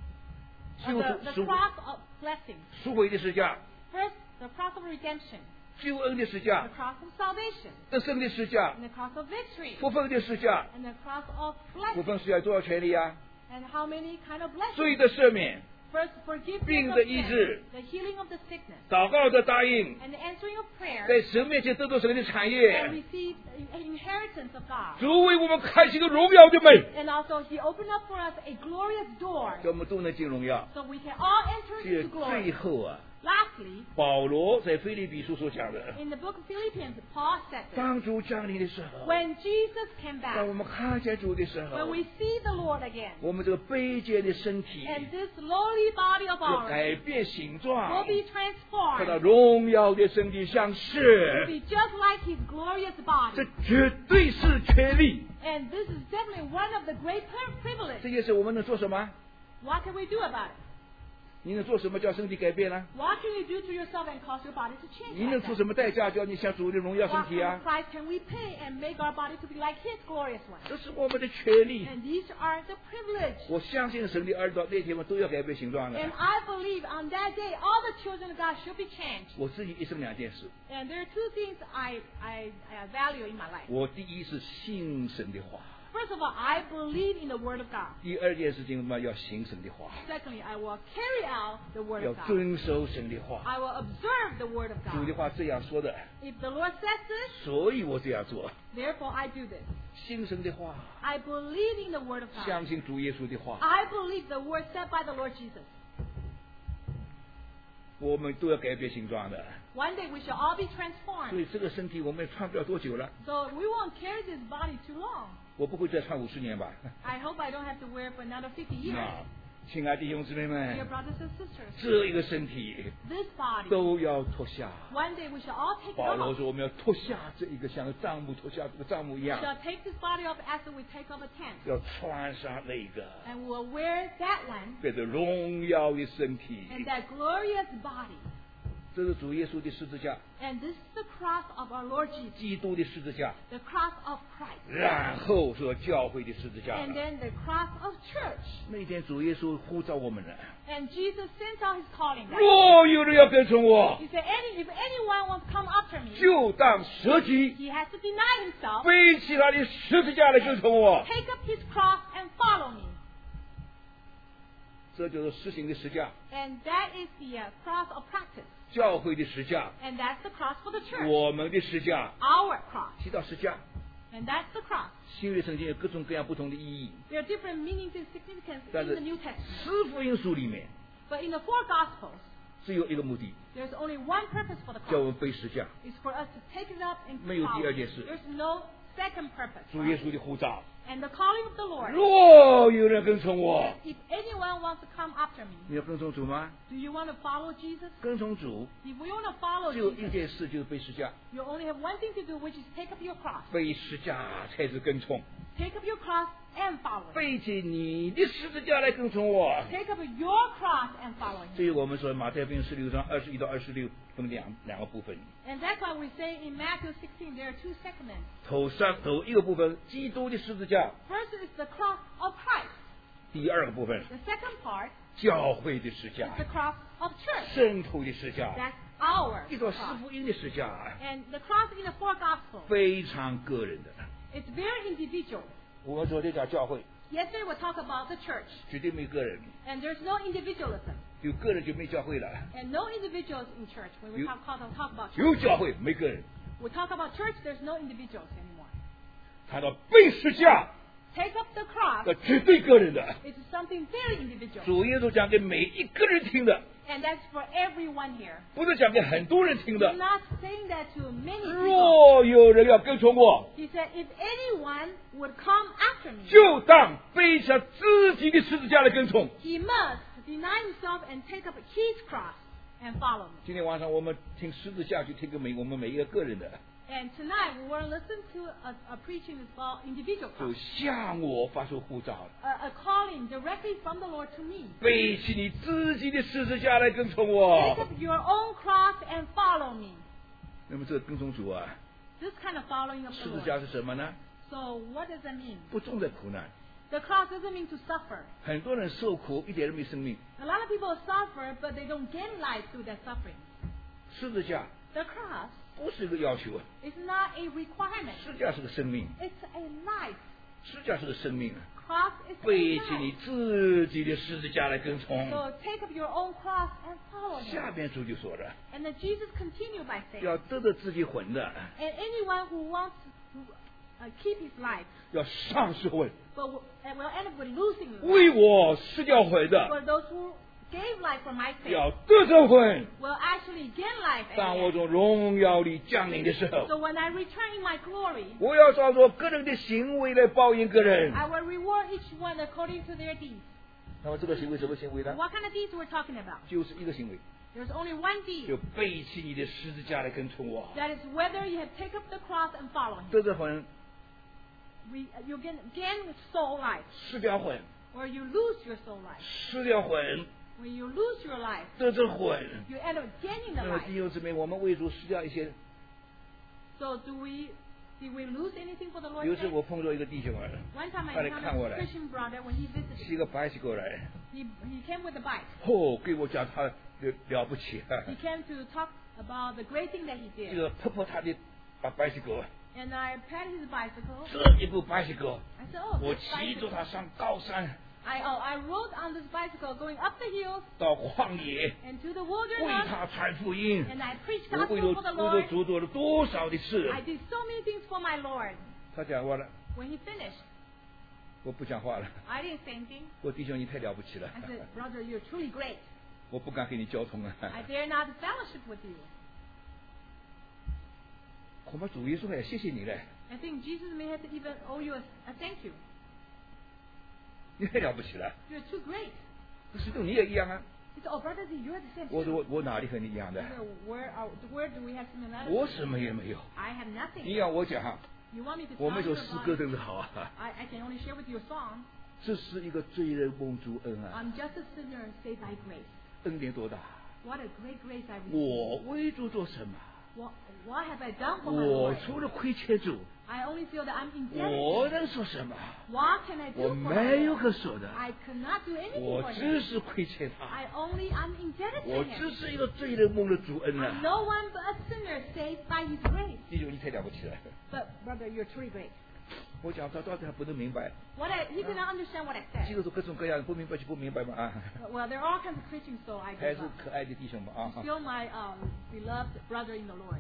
the 赎 cross of blessing. 赎回的十字架， First, the cross of redemption, 救恩的十字 the 架， cross of salvation, 得胜的十字架， and the cross of victory, 复活的十字架。 and the cross of 复 blessing. 活十字架有多少权利啊？ And how many kind of 罪 blessings? 的赦免， First, forgiveness 病 of 的医治， sin, the healing of the sickness, 祷告的答应， and the answering of prayer, 在神面前得到神的产 and 业。 receive an inheritance of God. 主为我们开启一个荣耀的门， And also, He opened up for us a glorious door, 叫我们都能进荣耀。 so we can all enter 这 into 最 glory. 后啊， Lastly, 保罗在腓立比书所讲的， in the book of Philippians, Paul said this, 当主降临的时候， when Jesus came 当我 back, 们看见主的时 when 候， we see the Lord again, 我们这个卑贱的身体 and this lowly body of 要 ours 改变形 will 状， be 看到 transformed 荣耀的身体相 to 似。 be just like His glorious 这 body. 绝对是权利。 And this is definitely one of the great 这 privileges. 件事我们能做什么？ What can we do about it? 你能做什么叫身体改变呢？ What can you do to yourself and cause your body to change? 你 Like 能付 that? 什么代价叫你像主的荣耀身 What 体 kind 啊 of？price can we pay and make our body to be like His glorious one? 这是我们的权利。 And these are the privilege. 我相信神的儿女那天我都要改变形状的。 And I believe on that day all the children of God should be changed. 我自己一生两件事， And there are two things I value in my life. 我第一是信神的话， First of all, I believe in the Word of God. 第二件事情嘛要行神的话， Secondly, I will carry out the Word 要 of God. 遵守神的话。 I will observe the Word of 主的 God. 话这样说的， If the Lord says this, 所以我这样做。 therefore I do this. 信神的话， I believe in the Word of God. 相信主耶稣的话， I believe the word said by the Lord Jesus. 我们都要改变形状的。 One day we shall all be 所 transformed. 以这个身体我们也穿不了多久了， So we won't carry this body too long. 我不会再穿50年吧？ I hope I don't have to wear it for another 50 years. 啊，亲爱的弟兄姊妹 Dear 们， brothers and sisters, 这一个身体 this body, 都要脱下。 one day we shall all take it 保罗 off. 说，我们要脱下这一个像个帐幕脱下这个帐幕一 We 样， shall take this body off as we take off a tent. 要穿上那个 And we'll wear that one 变得荣耀的身体。 and that glorious body. 这是主耶稣的十字架， And this is the cross of our Lord Jesus, 基督的十字架， the cross of Christ. 然后是教会的十字架。 And then the cross of church. 那天主耶稣呼召我们了， And Jesus sent out His calling. 若有人要跟从我， He said, if anyone wants to come after me, 就当舍己， he has to deny himself, 背起他的十字架来跟从我。 take up his cross and follow me. 这就是实行的十字架， And that is the cross of practice. 教会的十字架， And that's the cross for the church. 我们的十字架。 Our cross. 提到十字架， And that's the cross. 新约圣经有各种各样不同的意义， There are different meanings and significance 但 in 是 the New Testament. 四福音书里面 But in the four Gospels, 只有一个目的， there's only one purpose for the 叫我 cross. 们背十字架。 It's for us to take it up and 没有第 follow. 二件事。 There's no second purpose. 主耶稣的呼召， And the calling of the Lord. 若有人跟从我， If anyone wants to come after me, 你要跟从主吗？ do you want to follow Jesus? 跟从主 If you want to follow 只有一 Jesus, 件事，就是背十字架。 you only have one thing to do, which is take up your cross. 背十字架才是跟从， Take up your cross and follow him. 背起你的十字架来跟从我。 Take up your cross and follow him. 所以我们说马太福音16章21到26分两个部分， And that's why we say in Matthew 16 there are two segments. 头一个部分基督的十字架， First is the cross of Christ. 第二个部分 The second part 教会的十字 is 架， the cross of church. 圣徒的十字架， That's our 一个四 cross. 福音的十字架， And the cross in the four Gospels, 非常个人的。 it's very individual. 我们昨天讲教会， Yesterday we talked about the church, 绝对没个人， and there's no individualism. 有个人就没教会了； And no individuals in church. When we You- talk about church, 有教会没个人。 we talk about church, there's no individuals anymore. 谈到背十字架， Take up the cross, 那绝对个人的。 it's something very individual. 主耶稣讲给每一个人听的， And that's for everyone here. 不是讲给很多人听 He's 的。 not saying that to many people. 若有人要跟从我， He said, if anyone would come after me, 就当背下自己的十字架来跟从。 he must deny himself and take up his cross and follow me. 今天晚上我们听十字架，就听给我们每一个个人的。 And tonight we will listen to a preaching about individual 就 call. 向我发出呼召了， A calling directly from the Lord to me. 背起你自己的十字架来跟从 Take 我。 up your own cross and follow me. 那么这个跟从主啊， This kind of following of 十 the 字架 Lord. 是什么呢？ So what does that mean? 不重在苦难。 The cross doesn't mean to suffer. 很多人受苦一点都没生命。 A lot of people suffer, but they don't gain life through that suffering. 十字架 The cross 不是一个要求啊， is not a requirement. 十字架是个生命， It's a life. 十字架是个生命啊。 Cross is a 背起你 life. 自己的十字架来跟从。 So take up your own cross and follow 下 him. 边主就说了， And then Jesus continued by saying, 要得着自己魂的， and anyone who wants to keep his life, 要丧失魂， but will end up with losing life. 为我失掉魂的， For those who gave life for my sake 要得着魂。 will actually gain life. at 当 the 我 end. 从荣耀里降临的时候， So when I return in my glory, 我要照着个人的行为来报应个人。 I will reward each one according to their deeds. 那么这个行为什么行为呢？ What kind of deeds we're talking about? 就是一个行为， There's only one deed. 就背起你的十字架来跟从我。 That is whether you have taken up the cross and follow him. 得着魂， You gain soul life, 失掉魂， or you lose your soul life. 失掉魂， When you lose your life, 得着魂。 you end up gaining the 那么 life. 弟兄姊妹，我们为主失掉一些。 So did we lose anything for the 有 Lord's 时 sake? 我碰到一个弟兄儿， One time I 他来看我 encountered 来 a Christian brother when he visited. 骑个bicycle来， He came with a bike. 给我讲他了不起， He came to talk about the great thing that he 这 did. 个拍他的bicycle， And I patted his bicycle. 这一部 bicycle， I said, oh, 我 this 骑着 bicycle. 它上高山， I rode on this bicycle going up the hills 到旷野， and to the 为 wilderness. 他传福音。 And I preached 我为 gospel for the 了 Lord. 主做了多少的事？ I did so many things for my Lord. 他讲完了， When he finished, 我不讲话了。 I didn't say anything. 我弟兄，你太了不起了， I said, brother, you're truly great. 我不敢跟你交通啊。 I dare not fellowship with you. 恐怕主耶稣也谢谢你嘞， I think Jesus may have to even owe you a thank you. 你太了不起了。 You're too great. 石头你也一样啊。 He said, oh, brother, you're the same 我 too. 说我哪里和你一样的 I？said, where do we have similarities? 我什么也没有。 I have nothing. 你要我讲， You want me to 我 tell 们 you 首诗 about 歌 it? 真是好啊。 I can only share with you a song. 这是一个罪人蒙主恩啊， I'm just a sinner saved by grace. 恩典多大！ What a great grace I 我 received. 为主做什么？ What have I done for my 我 Lord? 除了亏欠主， I only feel that I'm indebted. 我能说什么？ What can I 我 do for 没有 him? 可说的， I cannot do anything 我 for 只 him. 是亏欠他， I'm indebted 我 to him. 只是一个罪人蒙的主恩 I'm 啊！ no one but a sinner saved by his grace. 弟兄，你太了不起了！ But brother, you're truly great. 我讲他到底还不能明白， He did not understand what I 基 said. 督徒各种各样，不明白就不明白嘛啊！ Well, there are all kinds of Christians, so I 还 give 是 up. 可爱的弟兄们啊！ Still my beloved brother in the Lord.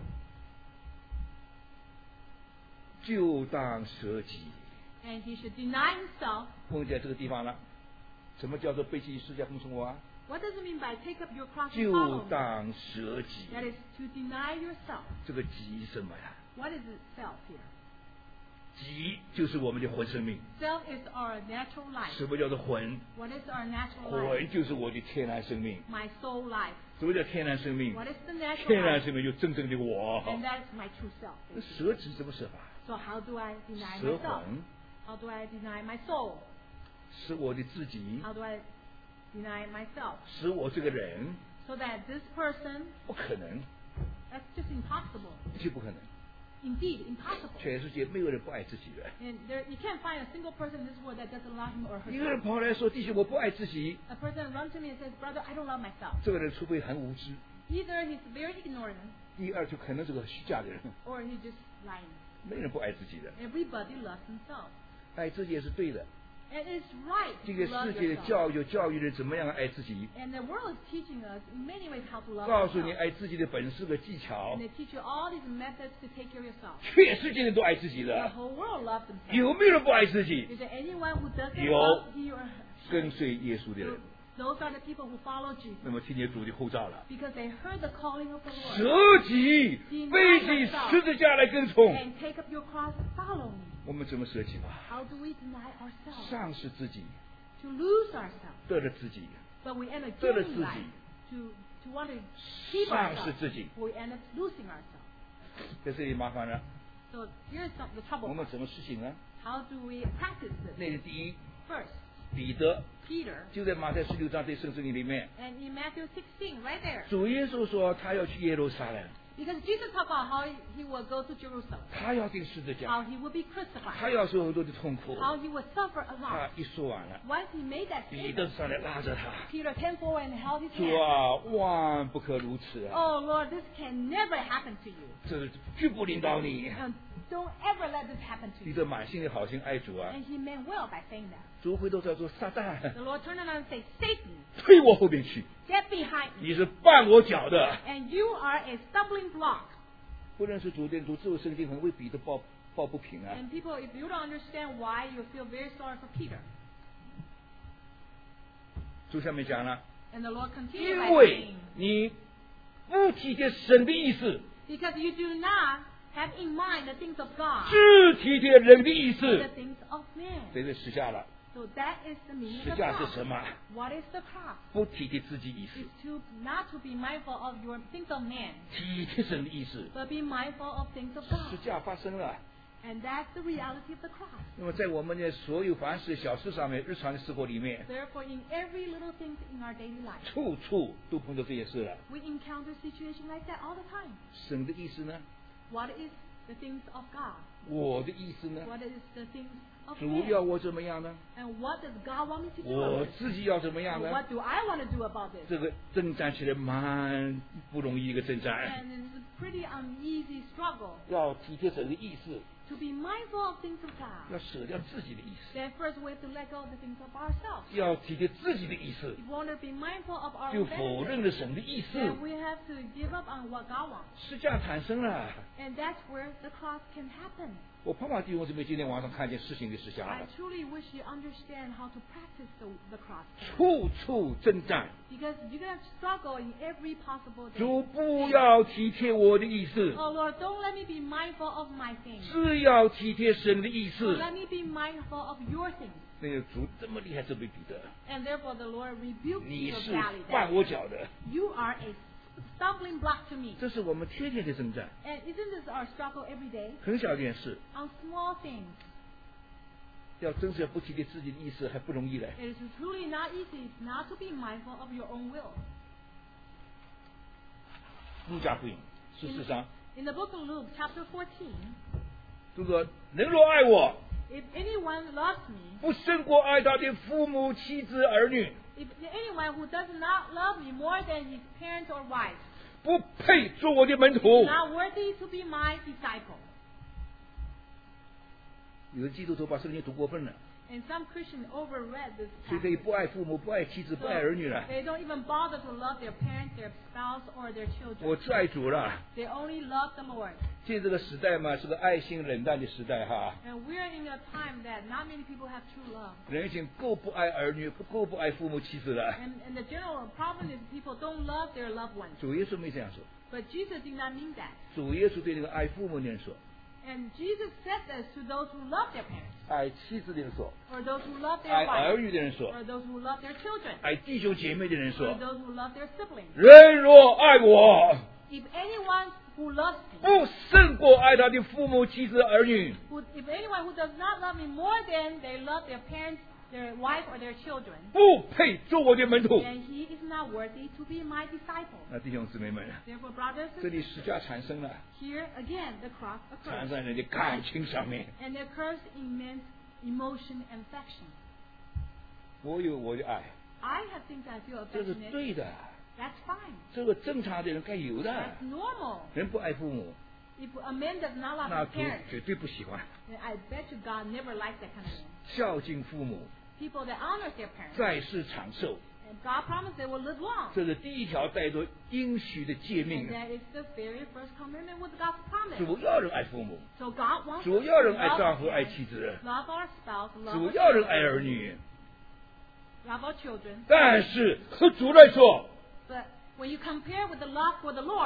就当舍己。 And he should deny himself. 碰在这个地方了，什么叫做背起十字架跟从我啊？ What does it mean by take up your cross and 就 follow me? 当舍己。 That is to deny yourself. 这个己什么呀？ What is it, self here? 己就是我们的魂生命。 Self is our natural life. 什么叫做魂？ What is our natural life? 魂就是我的天然生命。 My soul life. 什么叫天然生命？ What is the natural 天然 life? 生命就真正的我。 And that is my true self. 那舍己怎么舍法？ So how do I deny 舍 myself? 魂 How do I deny my soul? 使我的自己， How do I deny myself? 使我这个人 So that this person, 不可能， that's just impossible. 就不可能。 Indeed, impossible. 全世界没有人不爱自己的。 And you can't find a single person in this world that doesn't love him or 一个人 herself. 跑来说：“弟兄，我不爱自己。 A person runs to me and says, brother, I don't love myself. ” 这个人除非很无知， Either he's very ignorant 第二就可能是个虚假的人。 or he's just lying. 没人不爱自己的， Everybody loves himself. 爱自己也是对的。 And it's right 这 to 个 love 世界的 yourself. 教育教育人怎么样爱自己， And the world is teaching us in many ways how to love 告诉你 ourselves. 爱自己的本事和技巧 And。they teach you all these methods to take care of yourself. 全世界人都爱自己 The 的， whole world loves themselves. 有没有人不爱自己？ Is there anyone who doesn't 有 love he or 跟随耶稣的人， Those are the people who follow Jesus 那么听见主的呼召了， because they heard the calling of the Lord 舍己背起十字架来跟从。 and take up your cross and follow me. 我们怎么舍己吧？ How do we deny ourselves? 丧失自己， To lose ourselves. 得了自己， But we end up 得了 gaining 自 life. 己， To want to keep 丧失 ourselves. 自己。 We end up losing ourselves. 在这里麻烦了， So here's the 我 trouble. 们怎么实行呢？ How do we practice 那 this? 是第一， First, 彼得 Peter. 就在马太16章这圣经里面， And in Matthew 16, right there. 主耶稣说他要去耶路撒冷， Because Jesus talked about how he will go to Jerusalem, 他要钉十字架， how he will be 他 crucified, 要受很多的痛苦。 how he will suffer a 他 lot. 一说完了， Once he made that 彼得 statement, 上来拉着他， Peter came forward and held his 主 hand. 啊，万不可如此啊！ Oh Lord, this can never happen to you. 这绝不领导你。 And don't ever let this happen to 彼 you. 得满心的好心爱主啊， And he meant well by saying that. 主回头叫做撒旦， The Lord turned around and said, Satan, 退我后边去， get behind me. 你是绊我脚的。 And you are a stumbling block. 不认识主的人读智慧圣经，很为彼得抱不平啊。 And people, if you don't understand why, you feel very sorry for Peter. 主下面讲了， And the Lord continued 因 by 为 saying, 你不体贴神的意思， because you do not have in mind the things of God, 只体贴人的意 but 思 the，things of man. 这就实下了。 So that is the meaning of 实 the 价是 cross. 什么？ What is the cross? 不体贴自己意思， It's to not to be mindful of your things of man, 体贴神的意思。 but be mindful of things of 实 God. 价发生了。 And that's the reality of the cross. 那么在我们的所有凡事小事上面，日常的生活里面， Therefore, in every little thing in our daily life, 处处都碰到这些事了。 we encounter situations like that all the time. 神的意思呢？ What is the things of God? 我的意思呢？ What is the things of 主要 man? 我怎么样呢？ And what does God want me to do 我 about it? 自己要怎么样 Or 呢？ what do I want to do about this? 这个征战起来蛮不容易一个征战， And it's a pretty uneasy struggle 要体贴神的意思， to be mindful of things of God. 要舍掉自己的意思， Then first we have to let go of the things of ourselves. 要体贴自己的意思， If we want to be mindful of our 就 own 否 benefit, 认了神的意思， then we have to give up on what God wants. 实价产生了。 And that's where the cross can happen. 我盼望弟兄姊妹今天晚上看见事情的实相 I 了， truly wish you understand how to practice the cross. 处处征战。 Because you're going to struggle in every possible day. 主不要体贴我的意思， Oh Lord, don't let me be mindful of my things. 只要体贴神的意 But 思。 let me be mindful of your things. 那个主这么厉害，这位彼得， And therefore the Lord rebuked 你 you 是 valley 绊 that 我脚的， you are a stumbling block to me. 这是我们天天的征战。 And isn't this our struggle every day? 很小一件事， On small things. 要真是不体贴自己的意思还不容易嘞。 It is truly not easy not to be mindful of your own will. 路加福音14章， In the book of Luke, chapter 14, 就说人若爱我， if anyone loves me, 不胜过爱他的父母、妻子、儿女， if anyone who does not love me more than his parents or wife, 不配做我的门 is 徒。 not worthy to be my disciple. 有的基督徒把圣经读过分了， And some Christians overread this 所以可以 passage. 不爱父母、不爱妻子、不 So 爱儿女了。 they don't even bother to love their parents, their spouse, or their 我 children. 只爱主了。 They only love the Lord. 现在这个时代嘛，是个爱心冷淡的时代哈。 And we're in a time that not many people have true love. 人已经够不爱儿女，够不爱父母妻子了。 And the general problem is people don't love their loved ones. 主耶稣没这样说， But Jesus did not mean that. 主耶稣对那个爱父母的人说， And Jesus said this to those who love their parents, 爱妻子的人说， or those who love 爱 their 儿 wives, 女的人说， or those who love their children, 爱弟兄姐妹的人 or 说， those who love their siblings. 人若爱我， If anyone who loves me, 不胜过爱他的父母、妻子、儿女。 if anyone who does not love me more than they love their parents, their wife, or their children, 不配做我的门徒。 then he is not worthy to be my disciple. 那弟兄姊妹们， Therefore, brothers 这 and 里实价产生了， here again the cross 产 occurs. 在人的感情上面。 And it occurs in men's emotion and affection. 我有我的爱， I have things I feel 这是 affectionate. 对的， That's fine. 这个正常的人该有的。 That's normal. 人不爱父母， If a man does not love 那 his 主 parents, 绝对不喜欢。 then I bet you God never likes that kind of man. 孝敬父母， People that honor their parents. 在世长寿， And God promised they will live long. 这是第一条带着应许的诫 And 命。 that is the very first commandment with God's promise. 主要人爱父母， So God wants 主 us 要 to 人爱 love 丈 our 夫、爱 parents, 妻子， love our spouse, love 主 our 要人爱 children, 儿女。 love our children. 但是和主来说， But when you compare with the love for the Lord,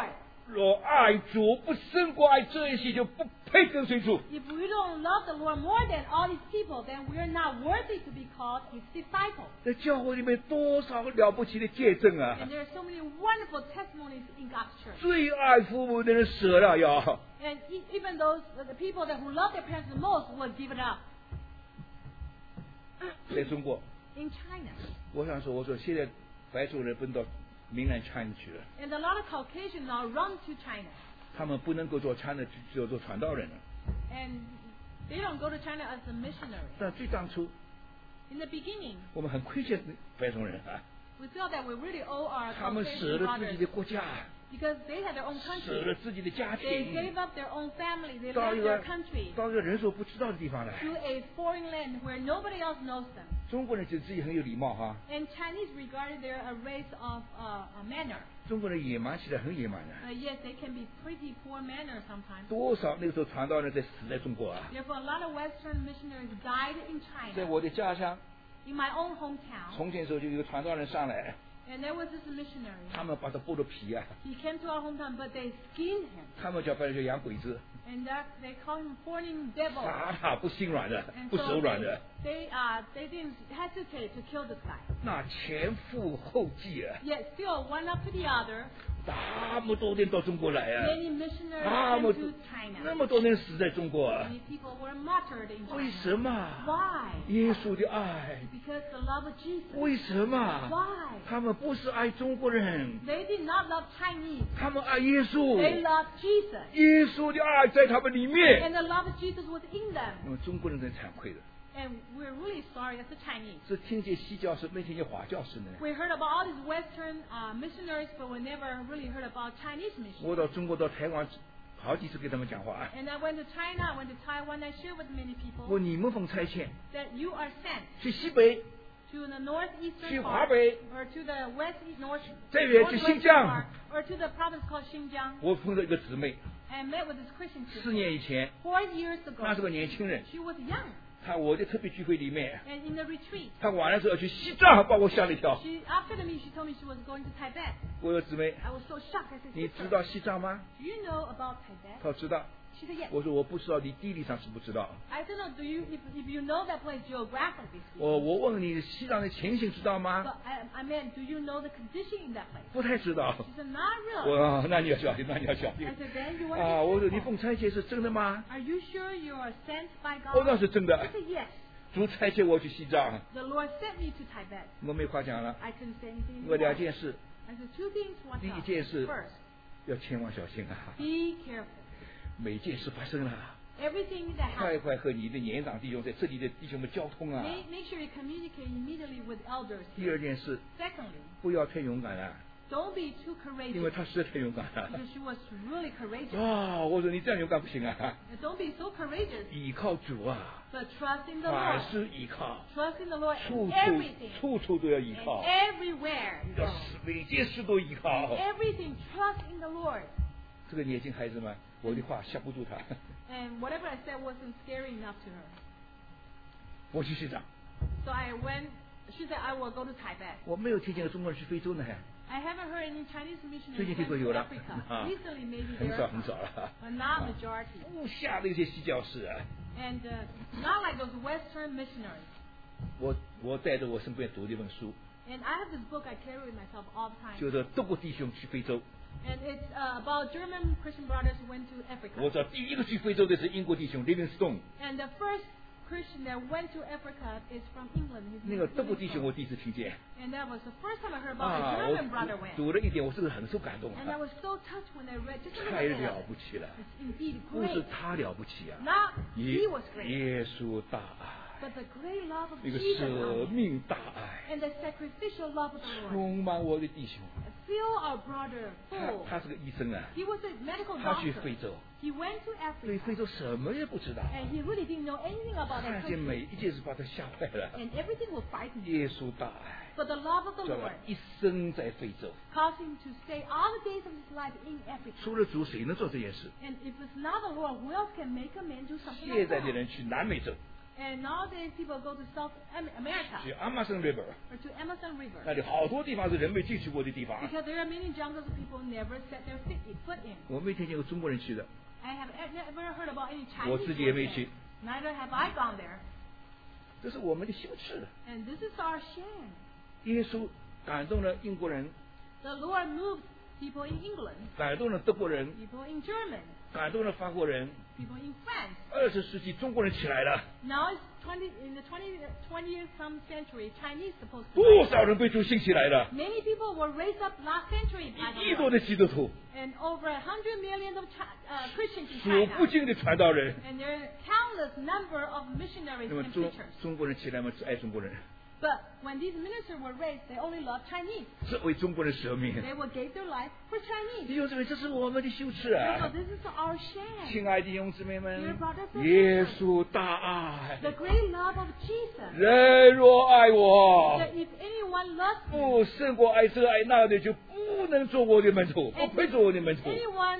若爱主不胜过爱这一些，就不配跟随主。 If we don't love the Lord more than all these people, then we are not worthy to be called His disciples. 在教会里面多少了不起的见证啊！ And there are so many wonderful testimonies in God's church. 最爱父母的人舍了要。 And even those the people that who love their parents the most will give it up. 在中国， In China. 我想说，我说现在白种人奔到闽南 China 去了， And a lot of Caucasians now run to China. 他们不能够做 China，只有做传道人了。 And they don't go to China as a missionary. 但最当初， In the beginning, 我们很亏欠白种人啊， we felt that we really owe our 他们舍 Caucasian 了自己 brothers 的国家， because they had their own 舍了 country. 自己的家 They 庭， gave up their own family. They 到 left 一 their 个 country 到一个人所不知道的地方来。 to a foreign land where nobody else knows them. 中国人觉得自己很有礼貌哈， And Chinese regarded they're a race of manner. 中国人野蛮起来很野蛮的。 Yes, they can be pretty poor manner sometimes. 多少那个时候传道人在死在中国啊！ Therefore, a lot of Western missionaries died in 在 China. 我的家乡 In my own hometown, 重庆的时候，就有一个传道人上来， and there was this missionary. 他们把他剥了皮啊， He came to our hometown, but they skinned him. 他们把他叫洋鬼子， And they call him foreign devil. 杀他不心软的， And 不 so 手软的， they didn't hesitate to kill this guy. 那前赴后继啊， Yet still, one after the other, 那么多人到中国来啊， many missionaries 那么 came to 那 China. 么多人死在中国啊， Many people were martyred in 为 China. 什么？ Why? 耶稣的爱， Because the love of Jesus. 为什么？ Why? 他们不是爱中国人， They did not love Chinese. 他们爱耶稣， They loved Jesus. 耶稣的爱在他们里面。 And the love of Jesus was in them. 那么中国人真惭愧的， And we're really sorry as the Chinese. 是听见西教士，没听见华教士呢。 We heard about all these Western missionaries, but we never really heard about Chinese missionaries. 我到中国到台湾好几次跟他们讲话， And I went to China, I went to Taiwan, I shared with many 我 people 你们奉差遣 that you are sent 去西北， to the 去 northeastern 华 part, 北， or to the west, north, 再远去 northwestern 新疆 part, or to the province called Xinjiang, 我碰到一个姊妹， and met with this Christian 4 sister. 年以前， 4 years 那是 ago, 个年轻人， she was young, 我的特别聚会里面， and in the retreat, 他晚上时候要去西藏，把我吓了一跳。 after the meeting, she told me she was going to Tibet. 我说姊妹， I was so shocked. I said, 你知 Sister, 道西藏吗？ do you know about Tibet? 他说知道。 She said, yes. 我说我不知道，你地理上是不知道。 I don't know, if you know that place geographically speaking? 我问你西藏的情形知道吗？ But I meant, do you know the condition in that place? 不太知道。 She said, not really. 我那你要小心，那你要小 I 心 said, then you want 啊！ to 我 be 说你 careful. 奉差遣是真的吗？ Are you sure you are sent by 哦，那 God? 是真的 I。said, yes. 主差遣我去西藏， The Lord sent me to Tibet. 我没话讲了。 I couldn't say anything 我 more. 2件事 I said, two things. What's 第一 up? 件事 First, 要千万小心啊！ be careful. 每件事发生了， Everything that 快 happens, 快和你的年长弟兄在这里的弟兄们交通啊！ make sure you communicate immediately with elders. 第二件事， Secondly, 不要太勇敢了， don't be too 因为 courageous. 他实在太勇敢了。 Because she was really courageous. 啊！我说你这样勇敢不行啊！ Don't be so courageous, 倚靠主啊， but trust in the 凡 Lord. 事依靠， Trust in the Lord 处 in 处 everything. 处处都要依 And 靠， everywhere you 要 go. 每件事都依靠。 Everything, trust in the Lord. 这个年轻孩子们，我的话吓不住他。 And whatever I said wasn't scary enough to her. 我去西藏， So I went, she said, I will go to Tibet. 我没有听见中国人去非洲呢， I haven't heard any Chinese 最 missionaries 近听 went 说 to 有了 Africa. 啊， Recently, maybe 很 there 少 are 很少 some, 了。 but not majority. 不下的一些西教士啊， And not like those Western missionaries. 我带着我身边读的一本书， And I have this book I carry with myself all the time. 就是德国弟兄去非洲。 And it's about German Christian brothers who went to Africa. 我知道第一个去非洲的是英国弟兄 Livingstone， And the first Christian that went to Africa is from England. His 那 name 个 is 德国弟兄 Livingstone. 我第一次听见 And that was the first time I heard about 啊， a 我 German brother went. 读了一点，我真的很受感动 And I 啊， was so touched when I read just a 太 little bit 了 of 不 it. 起了， It's indeed 不是 great. 他了不起啊， Not he was great, 耶稣大爱， but the great love of 那个 Jesus 舍 on 命大爱， and the sacrificial love of the Lord. 充满我的弟兄。 Fill our brother full. 他是个医生啊， He was a medical 他去 doctor. 非洲， He went to 对 Africa. 非洲什么也不知道， And he really didn't know anything about that 看见 country. 每一件事把他吓坏了。 And everything will frighten him. 耶稣大爱， But the love of the 叫他 Lord 一生在非洲， caused him to stay all the days of his life in Africa. 除了主，谁能做这件事？ And if it's not the Lord, who else can make a man do something 现 like 在的 that? 人去南美洲， And nowadays people go to South America 去 Amazon River， or to Amazon River 那里好多地方是人没进去过的地方。 because there are many jungles that people never set their foot in. 我没听见有中国人去的， I have never heard about any 我 Chinese 自己也 going 没 there. 去， Neither have I gone there. 这是我们的羞耻。 And this is our shame. 耶稣感动了英国人， The Lord moved people in England, 感动了德国人， people in Germany, 感动了法国人。 people in France. 20世纪中国人起来了， Now it's in the 20th some century, Chinese supposed to 多 rise 少 up. 人被主兴起来了？ Many people were raised up last century by 1亿 the 多 Lord. 的基督徒， And over 100 million of Christians in 数不 China. 尽的传道人。 And there are countless number of missionaries 那么 and 中 preachers. 中国人起来嘛，只爱中国人， But when these ministers were raised, they only loved Chinese. 只为中国人舍命。 They would give their life for 弟 Chinese. 兄姊妹，这是我们的羞耻 So 啊！ this is our shame. 亲爱的弟兄姊妹 Dear 们， brothers and 耶 sisters, 稣大爱， the great love of Jesus. 人若爱我， That if anyone loves me, 不胜过爱这爱那的，就不能做我的门徒，不配做我的门徒。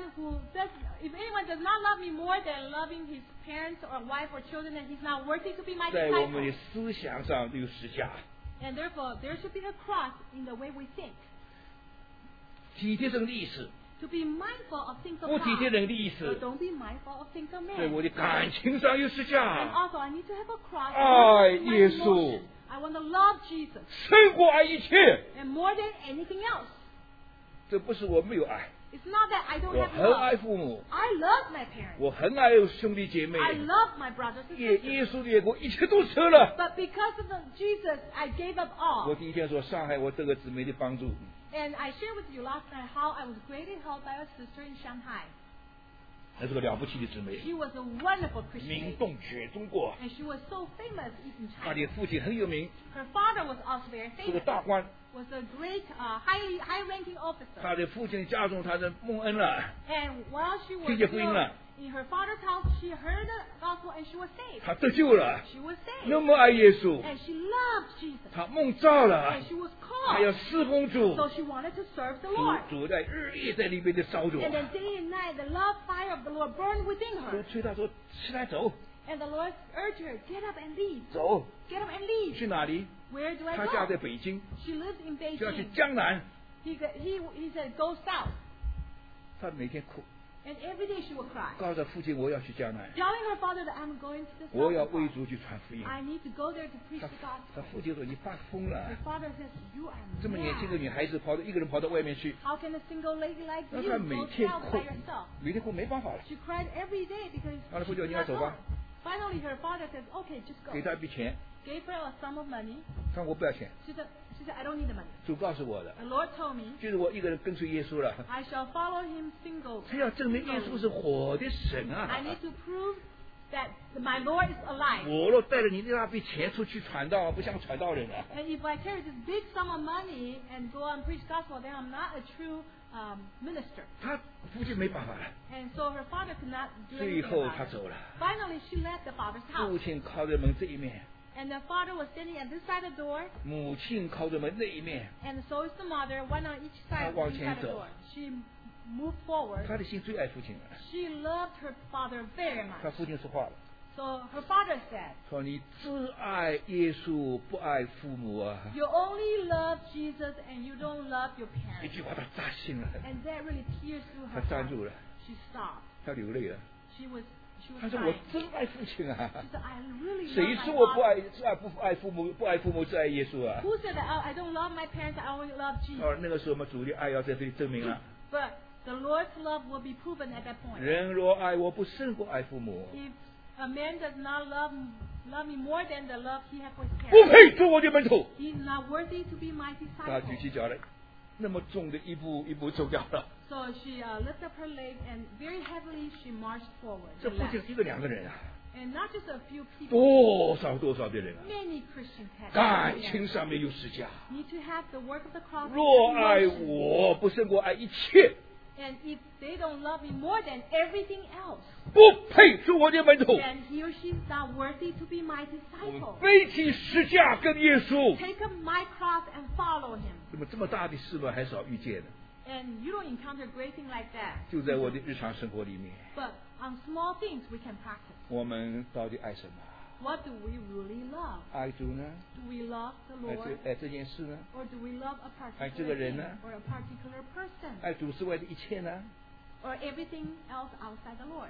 if anyone does not love me more than loving his parents or wife or children, then he's not worthy to be my 在我们的 disciple. 思想上有十架， And therefore, there should be a cross in the way we think. 体贴神的意思， To be mindful of things of 不体贴 God. 人的意 But 思， don't be mindful of things of 在 man. 我的感情上有十 And 架， also, I need to have a cross. 爱 in my 耶稣。 emotions. I want to love Jesus. 胜过爱一切。 And more than anything else. 这不是我没有爱， It's not that I don't 我 have 很爱 love. 父母， I love my parents. 我很爱兄弟姐妹。 I love my brothers and 耶 sisters. 耶稣的眼光，一切都舍了。 But because of Jesus, I gave up 我 all. 第一天说上海，我这个姊妹的帮助， And I shared with you last night how I was greatly helped by a sister in Shanghai. 那是个了不起的姊妹， She was a wonderful Christian 名 lady. 动全中国。 And she was so famous in 她 China. 的父亲很有名， Her father was also very 是个 famous. 大官。 Was a great, high-ranking officer. 她的父亲家中，她的蒙恩了， And while she was 听见福音了。 in her father's house, she heard the gospel and she was saved. 她得救了， She was 那 saved. 么爱耶稣， And she loved Jesus. 她蒙召了 And，she was 她要 called. 侍奉主， So she wanted to serve the Lord. 主在日夜在里面的烧着， And then day and night, the love fire of the Lord burned within 主 her. 催她说起来走 And the Lord urged her, get up and leave. 走， Get up and leave. 去哪里？ Where do I 她家在 go? 北京， She lived in 就要去 Beijing. 江南， He said, go south. 她每天哭， And every day she would cry. 告诉父亲我要去江南， Telling her father that I'm going to the 我要 south. 为主去传福音。 I need to go there to preach 他 the 他 gospel. 父亲说你发疯了 Her，father says, you are 这么年轻的 mad. 女孩子一个人跑到外面去， How can a single lady like 那 you 她每 go 天 south 哭 by yourself?， 每天哭没办法了， She cried every day because 后来 she 父亲说 could 你要 not 走 go. 吧， Finally, her father says, okay, just go. 给她一笔钱， Gave her a sum of money. 他说我不要钱， She said, I don't need the money. 主告诉我的， The Lord told me, 就是我一个人跟随耶稣了， I shall follow him single. 他要证明耶稣是活的神啊 I！need to prove that my Lord is alive. 我若带着你那笔钱出去传道，不像传道人啊！ And if I carry this big sum of money and go and preach gospel, then I'm not a true minister. 他父亲没办法了， And so her father could not do 最 anything 后 about 他 it. 走了， Finally, she left the father's house. 父亲靠着门这一面， And the father was standing at this side of the door, 母亲靠着门那一面， and so is the mother, one on each side of 她往 the 前 inside of the 走。 door. She moved forward. 他的心最爱父亲了。 She loved her father very 他 much. 父亲说话了， So her father said, 说你只爱耶稣，不爱父母啊！ you only love Jesus and you don't love your 一 parents. 句话他扎心了， And that really pierced through 他 her 站 heart. 住了， She stopped. 他流泪了。 She was 他说 crying. 我真爱父亲啊！ She said, I really 谁 love 说 my 我不 father. 爱只爱不爱父母，不爱父母只爱耶稣啊？ Who said that I don't love my parents, I only love Jesus? 那个时候我们主的爱要在这里证明了。 But the Lord's love will be proven at that point. 人若爱我，不胜过爱父母， If a man does not love me more than the love he has for his 不 parents, 配做我的门徒。 he is not worthy to be my 他举起 disciple. 脚来，那么重的一步一步走掉了。 So she lifted up her leg and very heavily she marched forward. 这 and 不 left. 仅一个两个人啊， And not just a few people, 多少的人啊！ many Christians had 感 that. 情上面有十架。 Need to have the work of the cross. 若 and 爱 emotion. 我，不胜过爱一切， And if they don't love me more than everything else, 不配做我的门徒。 then he or she is not worthy to be my 我们 disciple. 背起十架跟耶稣。 Take up my cross and follow him. 那么这么大的事吧，还少遇见的， And you don't encounter great thing like that. 就在我的日常生活里面。 But on small things we can practice. 我们到底爱什么？ what do we really love? 爱主呢？ Do we love the 爱 Lord? 这件事呢？ Or do we love a 爱这 particular 个人 thing 呢？ or a particular person? 爱主之外的一切呢？ Or everything else outside the Lord?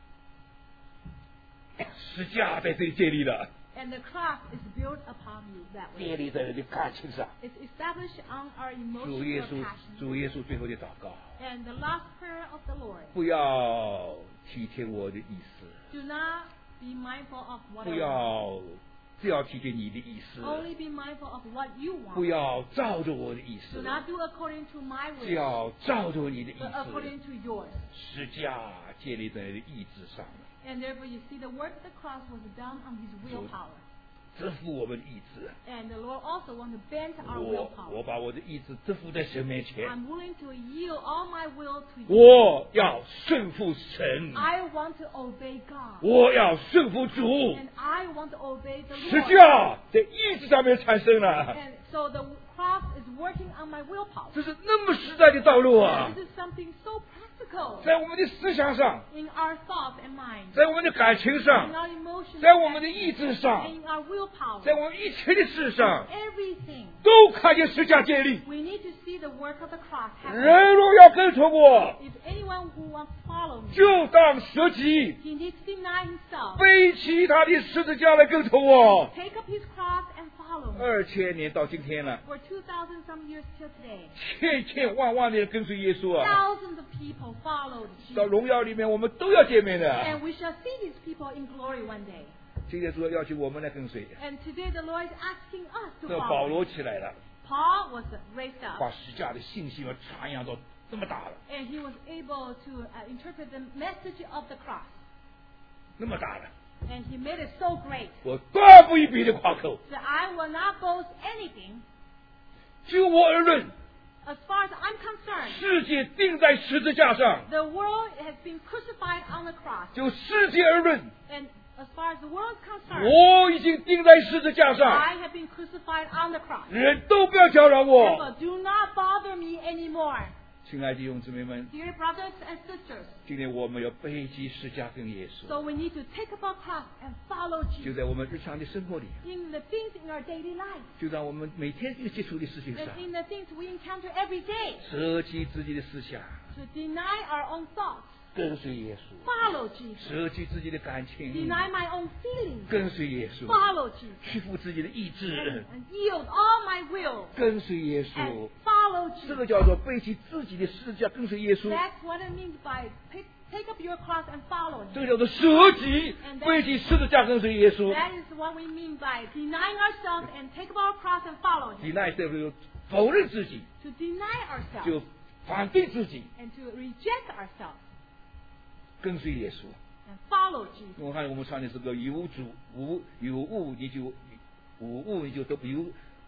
十架在这里建立了， And the cross is built upon you that 建 way. 立在你的感情上。 It's established on our 主耶 emotional 稣， passion. 主耶稣最后的祷告， And the last prayer of the Lord. 不要体贴我的意思， Do not be mindful of what 不 I want. 要只要体贴你的意思， Only be mindful of what you 不 want. 要照着我的意 Do 思， not do according to my 只 will, 要照着你的意 but 思。 according to yours. 十架建立在你的意志上， And therefore you see the work of the cross was done on his willpower. 征服我们的意志。 And the Lord also wants to bend our 我 willpower. 把我的意志征服在神面前， I'm willing to yield all my will to you. 我要顺服神， I want to obey God. 我要顺服主。 And I want to obey the 十 Lord. 架在意志上面产生了， And so the cross is working on my willpower. 这是那么实在的道路啊！ This is something so practical 在我们的思想上， in our thoughts and minds, 在我们的感情 in 上， our emotions, 在我们的意志 and 上， in our willpower, 在我们一切的事上， everything. 都看见十架建立。 We need to see the work of the cross happen. 人若要跟从我， If anyone who wants to follow me, 就当舍己， he needs to deny himself, 背起他的十字架来跟从我。 take up his cross and follow me. 2000年到今天了， For 2,000 some years till today, 千千万万的人跟随耶稣啊！ thousands of people followed 到 Jesus. 荣耀里面，我们都要见面的。 And we shall see these people in glory one day. 今天主要要求我们来跟随， And today the Lord is asking us to 这保 follow. 罗起来了， Paul was raised up, 把十架的信息嘛传扬到这么大了， and he was able to interpret the message of the cross. 那么大了， And he made it so great 我断不以别的夸口。 that I will not boast anything. 就我而论， As far as I'm concerned, 世界钉在十字架上； the world has been crucified on the cross. 就世界而论， And as far as the world is concerned, 我已经钉在十字架上。 I have been crucified on the cross. 人都不要搅扰我。 Therefore, do not bother me anymore. 亲爱的弟兄姊妹们， Dear brothers and sisters, 今天我们要背起十架跟耶稣， so we need to take up our cross and follow 就 Jesus 在我们日常的生活里， in the things in our daily life 就在我们每天就接触的事情上， and in the things we encounter every day. 舍弃自己的思想， To deny our own thoughts, 跟随耶稣； follow Jesus. 舍弃自己的感情， Deny my own feelings, 跟随耶稣； follow Jesus. 屈服自己的意志， And yield all my will 跟随耶 and 稣。 follow 这个 Jesus. 叫做背起自己的十字架，跟随耶稣。 That's what it means by take up your cross and follow 这 Him. 个叫做舍己，背起十字架，跟随耶稣。 That is what we mean by denying ourselves and take up our cross and follow 抵 Him. 赖这个否认自己， To deny ourselves 就反对自己， and to reject ourselves 跟随耶稣。 and follow Jesus. 我看我们唱的是个有物你就无物你就都有。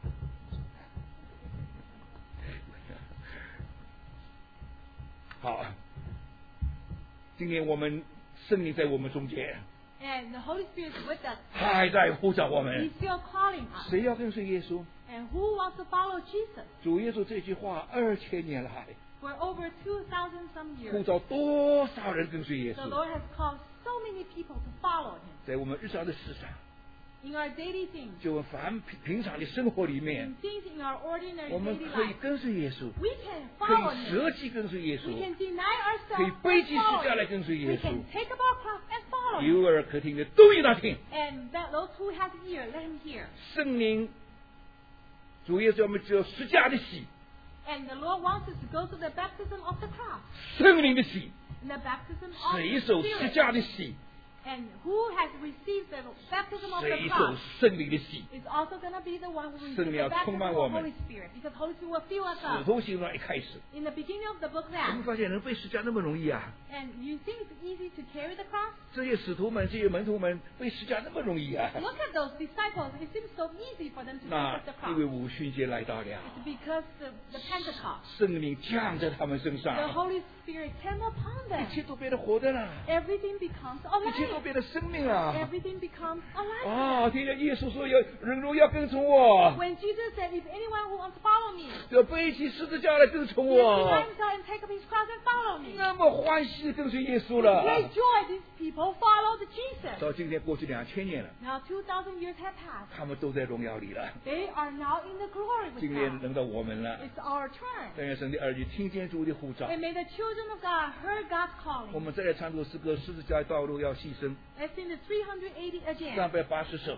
好，今天我们圣灵在我们中间， And the Holy Spirit is with us. 他还在呼召我 He's 们。 still calling us. 谁要跟随耶稣？ And who wants to follow Jesus? 主耶稣这句话2000年来， For over 2,000 some 呼 years, 召多少人跟随耶 the 稣？ Lord has called so many people to follow Him. 在我们日常的事上， In our daily things, 就凡平常的生活里面 in，things in our ordinary 我们 daily 可以 life, 跟随耶稣， we can 可 follow 以 Him. 舍己跟随耶 We 稣， can deny 可以 ourselves 背 and 起十 follow 架来 Him. 跟随 We 耶稣 can。take up our cross and follow Him. 有耳可听的都应当听。 And that those who have ear, let him hear. 圣灵，主耶稣我们只有十架的洗， And the Lord wants us to go to the baptism of the cross. 圣灵的洗， And the baptism of 谁 the 受十 Spirit. 架的洗， And who has received the baptism of the 谁受 cross 圣灵的洗。 is also going to be the one who receives 圣灵 the 要 baptism 充满 of 我 the 们。 Holy Spirit. Because Holy Spirit will fill us 使 up. 徒行传一开始， In the beginning of the book 我们 Acts, 发现人背十架那么容易啊！ and you think it's easy to carry the cross? 这些使徒们、这些门徒们背十架那么容易啊！ Look at those disciples. It seems so easy for them to pick 那 up the 因为 cross. 五旬节来到了， It's because the Pentecost, 圣灵降在他们身 the 上， Holy Spirit came upon 一 them. 切都变得活的了， Everything becomes 一切都都变得生命了。 everything becomes alive. 啊，听见耶稣说有人如要跟从我， When Jesus said, if anyone who wants to follow me, 就背起十字架来跟从 he 我， deny himself and take up his cross and follow me. 那么欢喜跟随耶稣了。 Great joy, these people followed Jesus. 到今天过去2000年了， Now 2,000 years have passed. 他们都在荣耀里了。 They are now in the glory with 今天 God. 轮到我们了。 It's our turn. 但愿神的儿女听见主的呼召。 And may the children of God heard God's 我 calling. 们再来唱这首诗歌：十字架的道路要牺牲 Let's sing the 380 again. ，380首。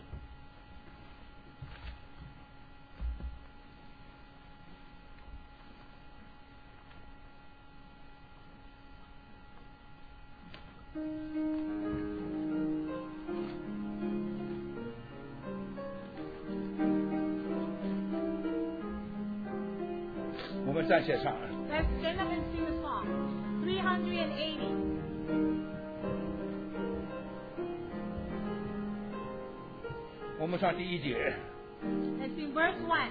我们站起来唱。 Let's stand up and sing the song. 380. 我们唱第1节。 Let's sing verse 1.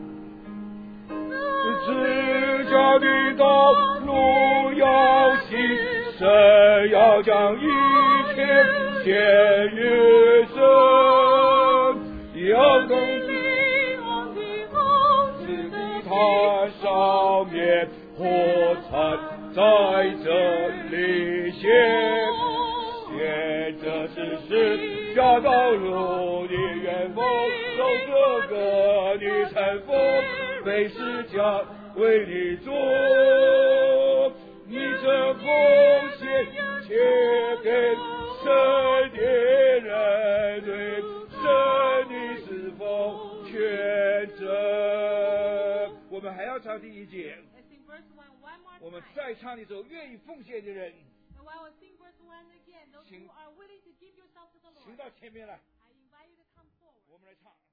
十架的道路要行，神要将一切献于神，要公平是地坛上面火柴在这里现这只是下道路的远方，走这个你乘风被十架为你做，你这奉献却给神的人对神的是否全责。我们还要唱第1节， Let's sing verse 1 one more 我们 time. 再唱一首愿意奉献的人， And while we sing verse 1 again, those who are willing to give yourself to the 请 Lord, 到前面来， I invite you to come forward. 我们来唱。